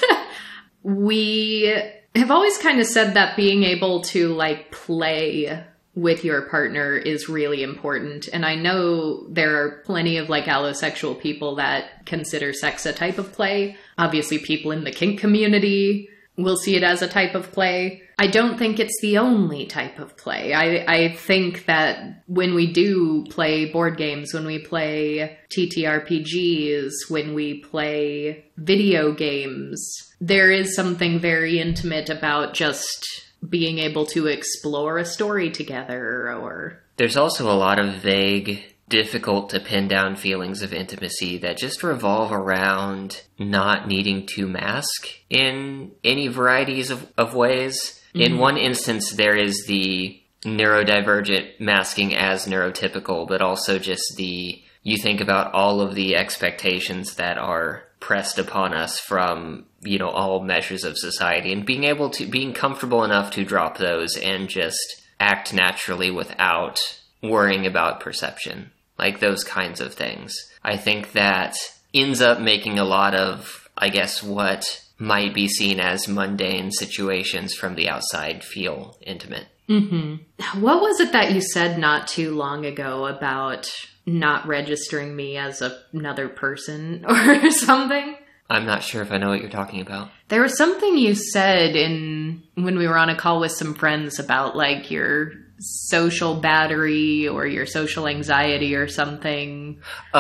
S1: We have always kind of said that being able to like play with your partner is really important. And I know there are plenty of like allosexual people that consider sex a type of play. Obviously, people in the kink community will see it as a type of play. I don't think it's the only type of play. I think that when we do play board games, when we play TTRPGs, when we play video games, there is something very intimate about just being able to explore a story together. Or
S2: there's also a lot of vague, difficult to pin down feelings of intimacy that just revolve around not needing to mask in any varieties of ways. Mm-hmm. In one instance, there is the neurodivergent masking as neurotypical, but also just you think about all of the expectations that are pressed upon us from, all measures of society, and being comfortable enough to drop those and just act naturally without worrying about perception. Like those kinds of things. I think that ends up making a lot of, I guess, what might be seen as mundane situations from the outside feel intimate.
S1: Mm-hmm. What was it that you said not too long ago about not registering me as another person or something?
S2: I'm not sure if I know what you're talking about.
S1: There was something you said when we were on a call with some friends about like your social battery or your social anxiety or something.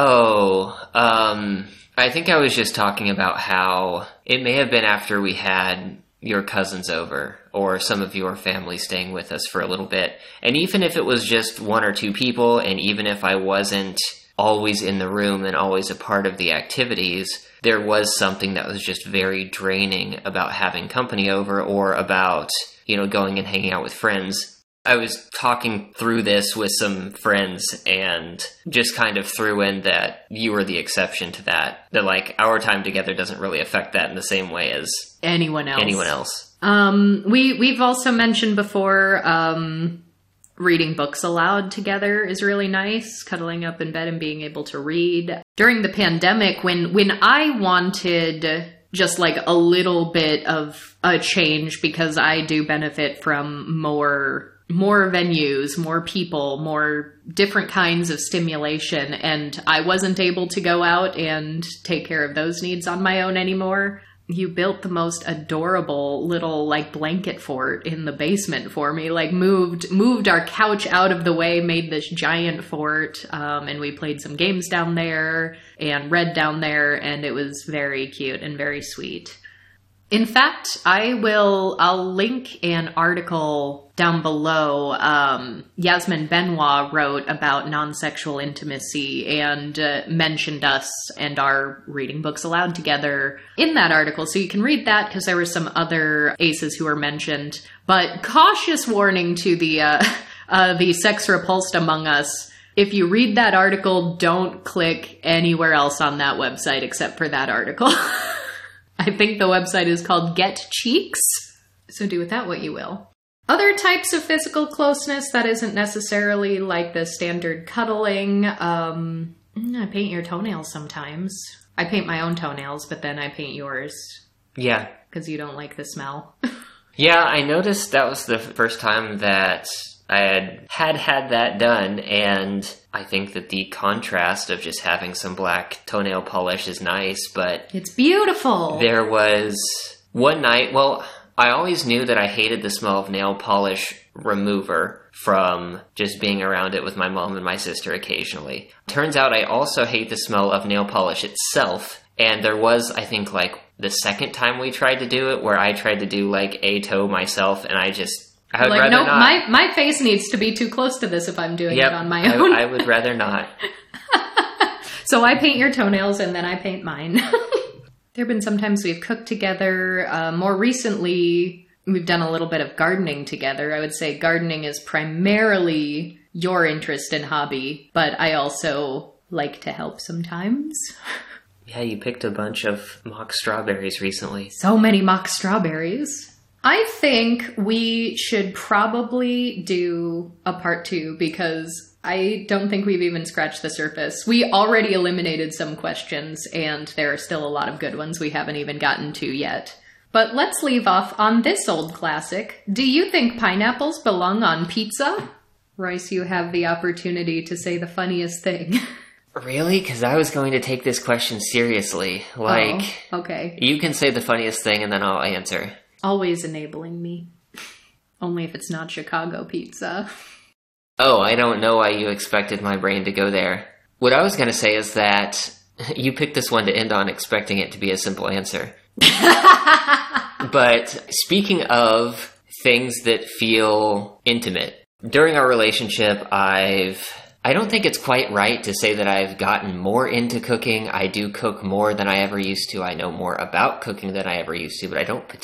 S2: I think I was just talking about how it may have been after we had your cousins over or some of your family staying with us for a little bit. And even if it was just one or two people, and even if I wasn't always in the room and always a part of the activities, there was something that was just very draining about having company over or about, going and hanging out with friends. I was talking through this with some friends and just kind of threw in that you were the exception to that. That like our time together doesn't really affect that in the same way as
S1: anyone else. We've also mentioned before, reading books aloud together is really nice. Cuddling up in bed and being able to read. During the pandemic, when I wanted just like a little bit of a change, because I do benefit from more venues, more people, more different kinds of stimulation, and I wasn't able to go out and take care of those needs on my own anymore. You built the most adorable little like blanket fort in the basement for me, like moved our couch out of the way, made this giant fort, and we played some games down there and read down there, and it was very cute and very sweet. In fact, I'll link an article down below. Yasmin Benoit wrote about non-sexual intimacy and mentioned us and our reading books aloud together in that article. So you can read that because there were some other aces who were mentioned. But cautious warning to the sex repulsed among us. If you read that article, don't click anywhere else on that website except for that article. I think the website is called Get Cheeks, so do with that what you will. Other types of physical closeness that isn't necessarily like the standard cuddling. I paint your toenails sometimes. I paint my own toenails, but then I paint yours.
S2: Yeah.
S1: Because you don't like the smell.
S2: Yeah, I noticed that was the first time that I had that done, and I think that the contrast of just having some black toenail polish is nice, but
S1: it's beautiful.
S2: There was one night, well, I always knew that I hated the smell of nail polish remover from just being around it with my mom and my sister occasionally. Turns out I also hate the smell of nail polish itself. And there was, I think, like the second time we tried to do it where I tried to do like a toe myself, and I would
S1: like,
S2: rather
S1: nope,
S2: not.
S1: my face needs to be too close to this if I'm doing
S2: Yep,
S1: it on my own.
S2: I would rather not.
S1: So I paint your toenails and then I paint mine. There have been some times we've cooked together. More recently, we've done a little bit of gardening together. I would say gardening is primarily your interest and hobby, but I also like to help sometimes.
S2: Yeah, you picked a bunch of mock strawberries recently.
S1: So many mock strawberries. I think we should probably do a part 2 because I don't think we've even scratched the surface. We already eliminated some questions, and there are still a lot of good ones we haven't even gotten to yet. But let's leave off on this old classic. Do you think pineapples belong on pizza? Royce, you have the opportunity to say the funniest thing.
S2: Really? Because I was going to take this question seriously. Like,
S1: oh, okay.
S2: You can say the funniest thing and then I'll answer.
S1: Always enabling me. Only if it's not Chicago pizza.
S2: Oh, I don't know why you expected my brain to go there. What I was going to say is that you picked this one to end on expecting it to be a simple answer. But speaking of things that feel intimate, during our relationship, I don't think it's quite right to say that I've gotten more into cooking. I do cook more than I ever used to. I know more about cooking than I ever used to, but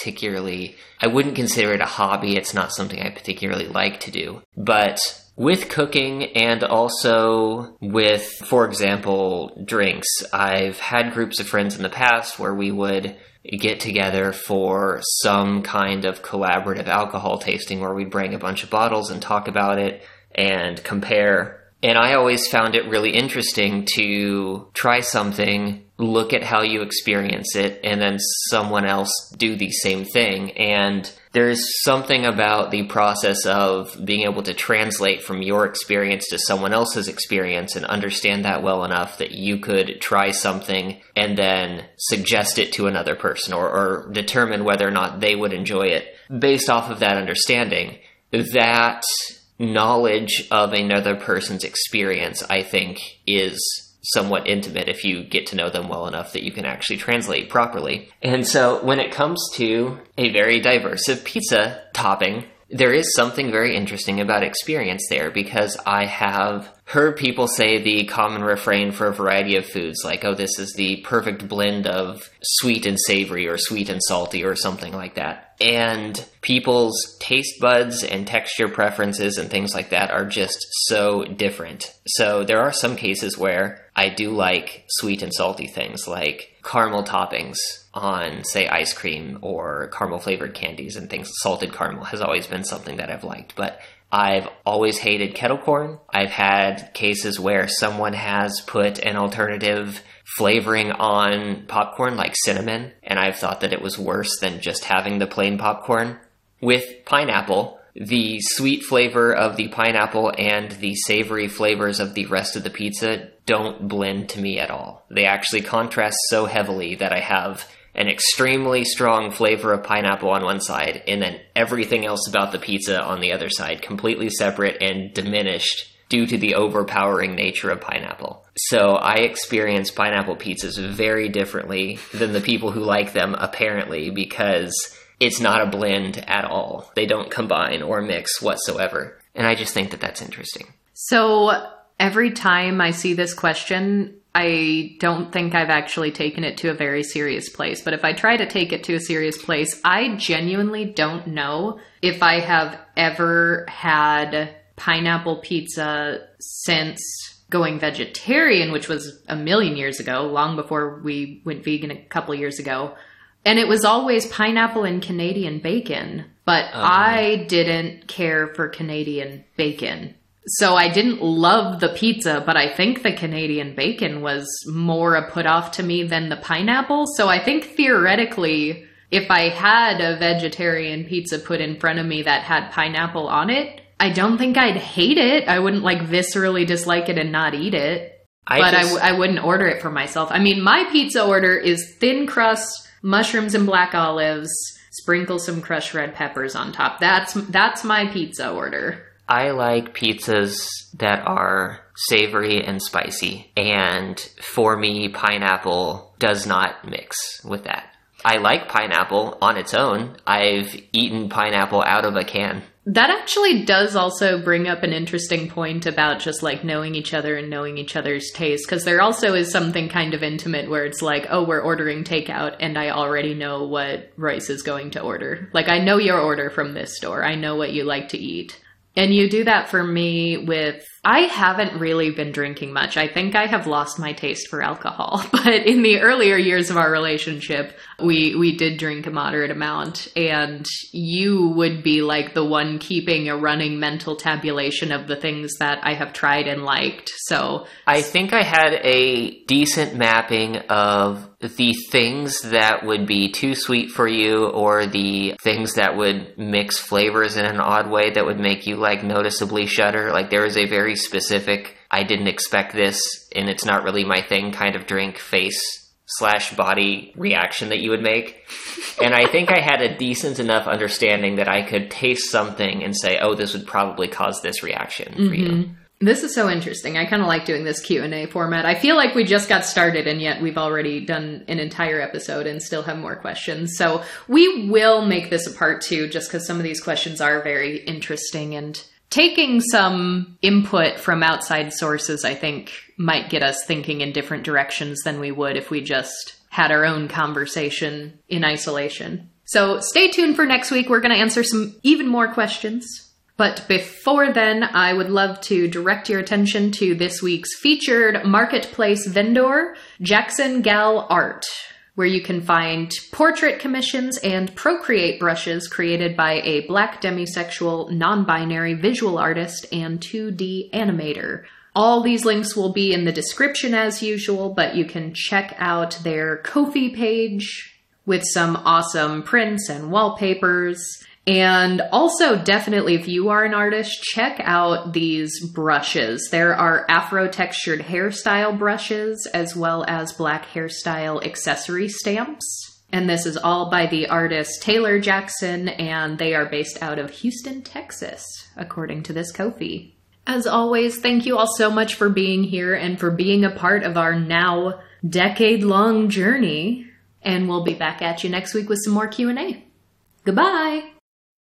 S2: I wouldn't consider it a hobby. It's not something I particularly like to do. But with cooking and also with, for example, drinks, I've had groups of friends in the past where we would get together for some kind of collaborative alcohol tasting where we'd bring a bunch of bottles and talk about it and compare. And I always found it really interesting to try something, look at how you experience it, and then someone else do the same thing. And there's something about the process of being able to translate from your experience to someone else's experience and understand that well enough that you could try something and then suggest it to another person or determine whether or not they would enjoy it based off of that understanding. That knowledge of another person's experience, I think, is somewhat intimate if you get to know them well enough that you can actually translate properly. And so when it comes to a very diverse pizza topping, there is something very interesting about experience there, because I have heard people say the common refrain for a variety of foods, like, oh, this is the perfect blend of sweet and savory or sweet and salty or something like that. And people's taste buds and texture preferences and things like that are just so different. So there are some cases where I do like sweet and salty things, like caramel toppings on, say, ice cream or caramel flavored candies and things. Salted caramel has always been something that I've liked, but I've always hated kettle corn. I've had cases where someone has put an alternative flavoring on popcorn, like cinnamon, and I've thought that it was worse than just having the plain popcorn. With pineapple, the sweet flavor of the pineapple and the savory flavors of the rest of the pizza don't blend to me at all. They actually contrast so heavily that I have an extremely strong flavor of pineapple on one side, and then everything else about the pizza on the other side, completely separate and diminished due to the overpowering nature of pineapple. So I experience pineapple pizzas very differently than the people who like them, apparently, because it's not a blend at all. They don't combine or mix whatsoever. And I just think that that's interesting.
S1: So every time I see this question, I don't think I've actually taken it to a very serious place. But if I try to take it to a serious place, I genuinely don't know if I have ever had pineapple pizza since going vegetarian, which was a million years ago, long before we went vegan a couple years ago. And it was always pineapple and Canadian bacon, but I didn't care for Canadian bacon. So I didn't love the pizza, but I think the Canadian bacon was more a put off to me than the pineapple. So I think theoretically, if I had a vegetarian pizza put in front of me that had pineapple on it, I don't think I'd hate it. I wouldn't like viscerally dislike it and not eat it, I wouldn't order it for myself. I mean, my pizza order is thin crust, mushrooms and black olives, sprinkle some crushed red peppers on top. That's my pizza order.
S2: I like pizzas that are savory and spicy, and for me, pineapple does not mix with that. I like pineapple on its own. I've eaten pineapple out of a can.
S1: That actually does also bring up an interesting point about just like knowing each other and knowing each other's taste, because there also is something kind of intimate where it's like, oh, we're ordering takeout and I already know what Royce is going to order. Like, I know your order from this store. I know what you like to eat. And you do that for me with, I haven't really been drinking much. I think I have lost my taste for alcohol. But in the earlier years of our relationship, we did drink a moderate amount. And you would be like the one keeping a running mental tabulation of the things that I have tried and liked. So
S2: I think I had a decent mapping of the things that would be too sweet for you, or the things that would mix flavors in an odd way that would make you like noticeably shudder. Like, there is a very specific, I didn't expect this and it's not really my thing kind of drink face/body reaction that you would make. And I think I had a decent enough understanding that I could taste something and say, oh, this would probably cause this reaction for you.
S1: This is so interesting. I kind of like doing this Q&A format. I feel like we just got started and yet we've already done an entire episode and still have more questions. So we will make this a part 2 just because some of these questions are very interesting, and taking some input from outside sources, I think, might get us thinking in different directions than we would if we just had our own conversation in isolation. So stay tuned for next week. We're going to answer some even more questions. But before then, I would love to direct your attention to this week's featured marketplace vendor, Jackson Gal Art, where you can find portrait commissions and Procreate brushes created by a Black demisexual, non-binary visual artist and 2D animator. All these links will be in the description as usual, but you can check out their Ko-fi page with some awesome prints and wallpapers. And also, definitely, if you are an artist, check out these brushes. There are Afro-textured hairstyle brushes, as well as Black hairstyle accessory stamps. And this is all by the artist Taylor Jackson, and they are based out of Houston, Texas, according to this Ko-fi. As always, thank you all so much for being here and for being a part of our now decade-long journey. And we'll be back at you next week with some more Q&A. Goodbye!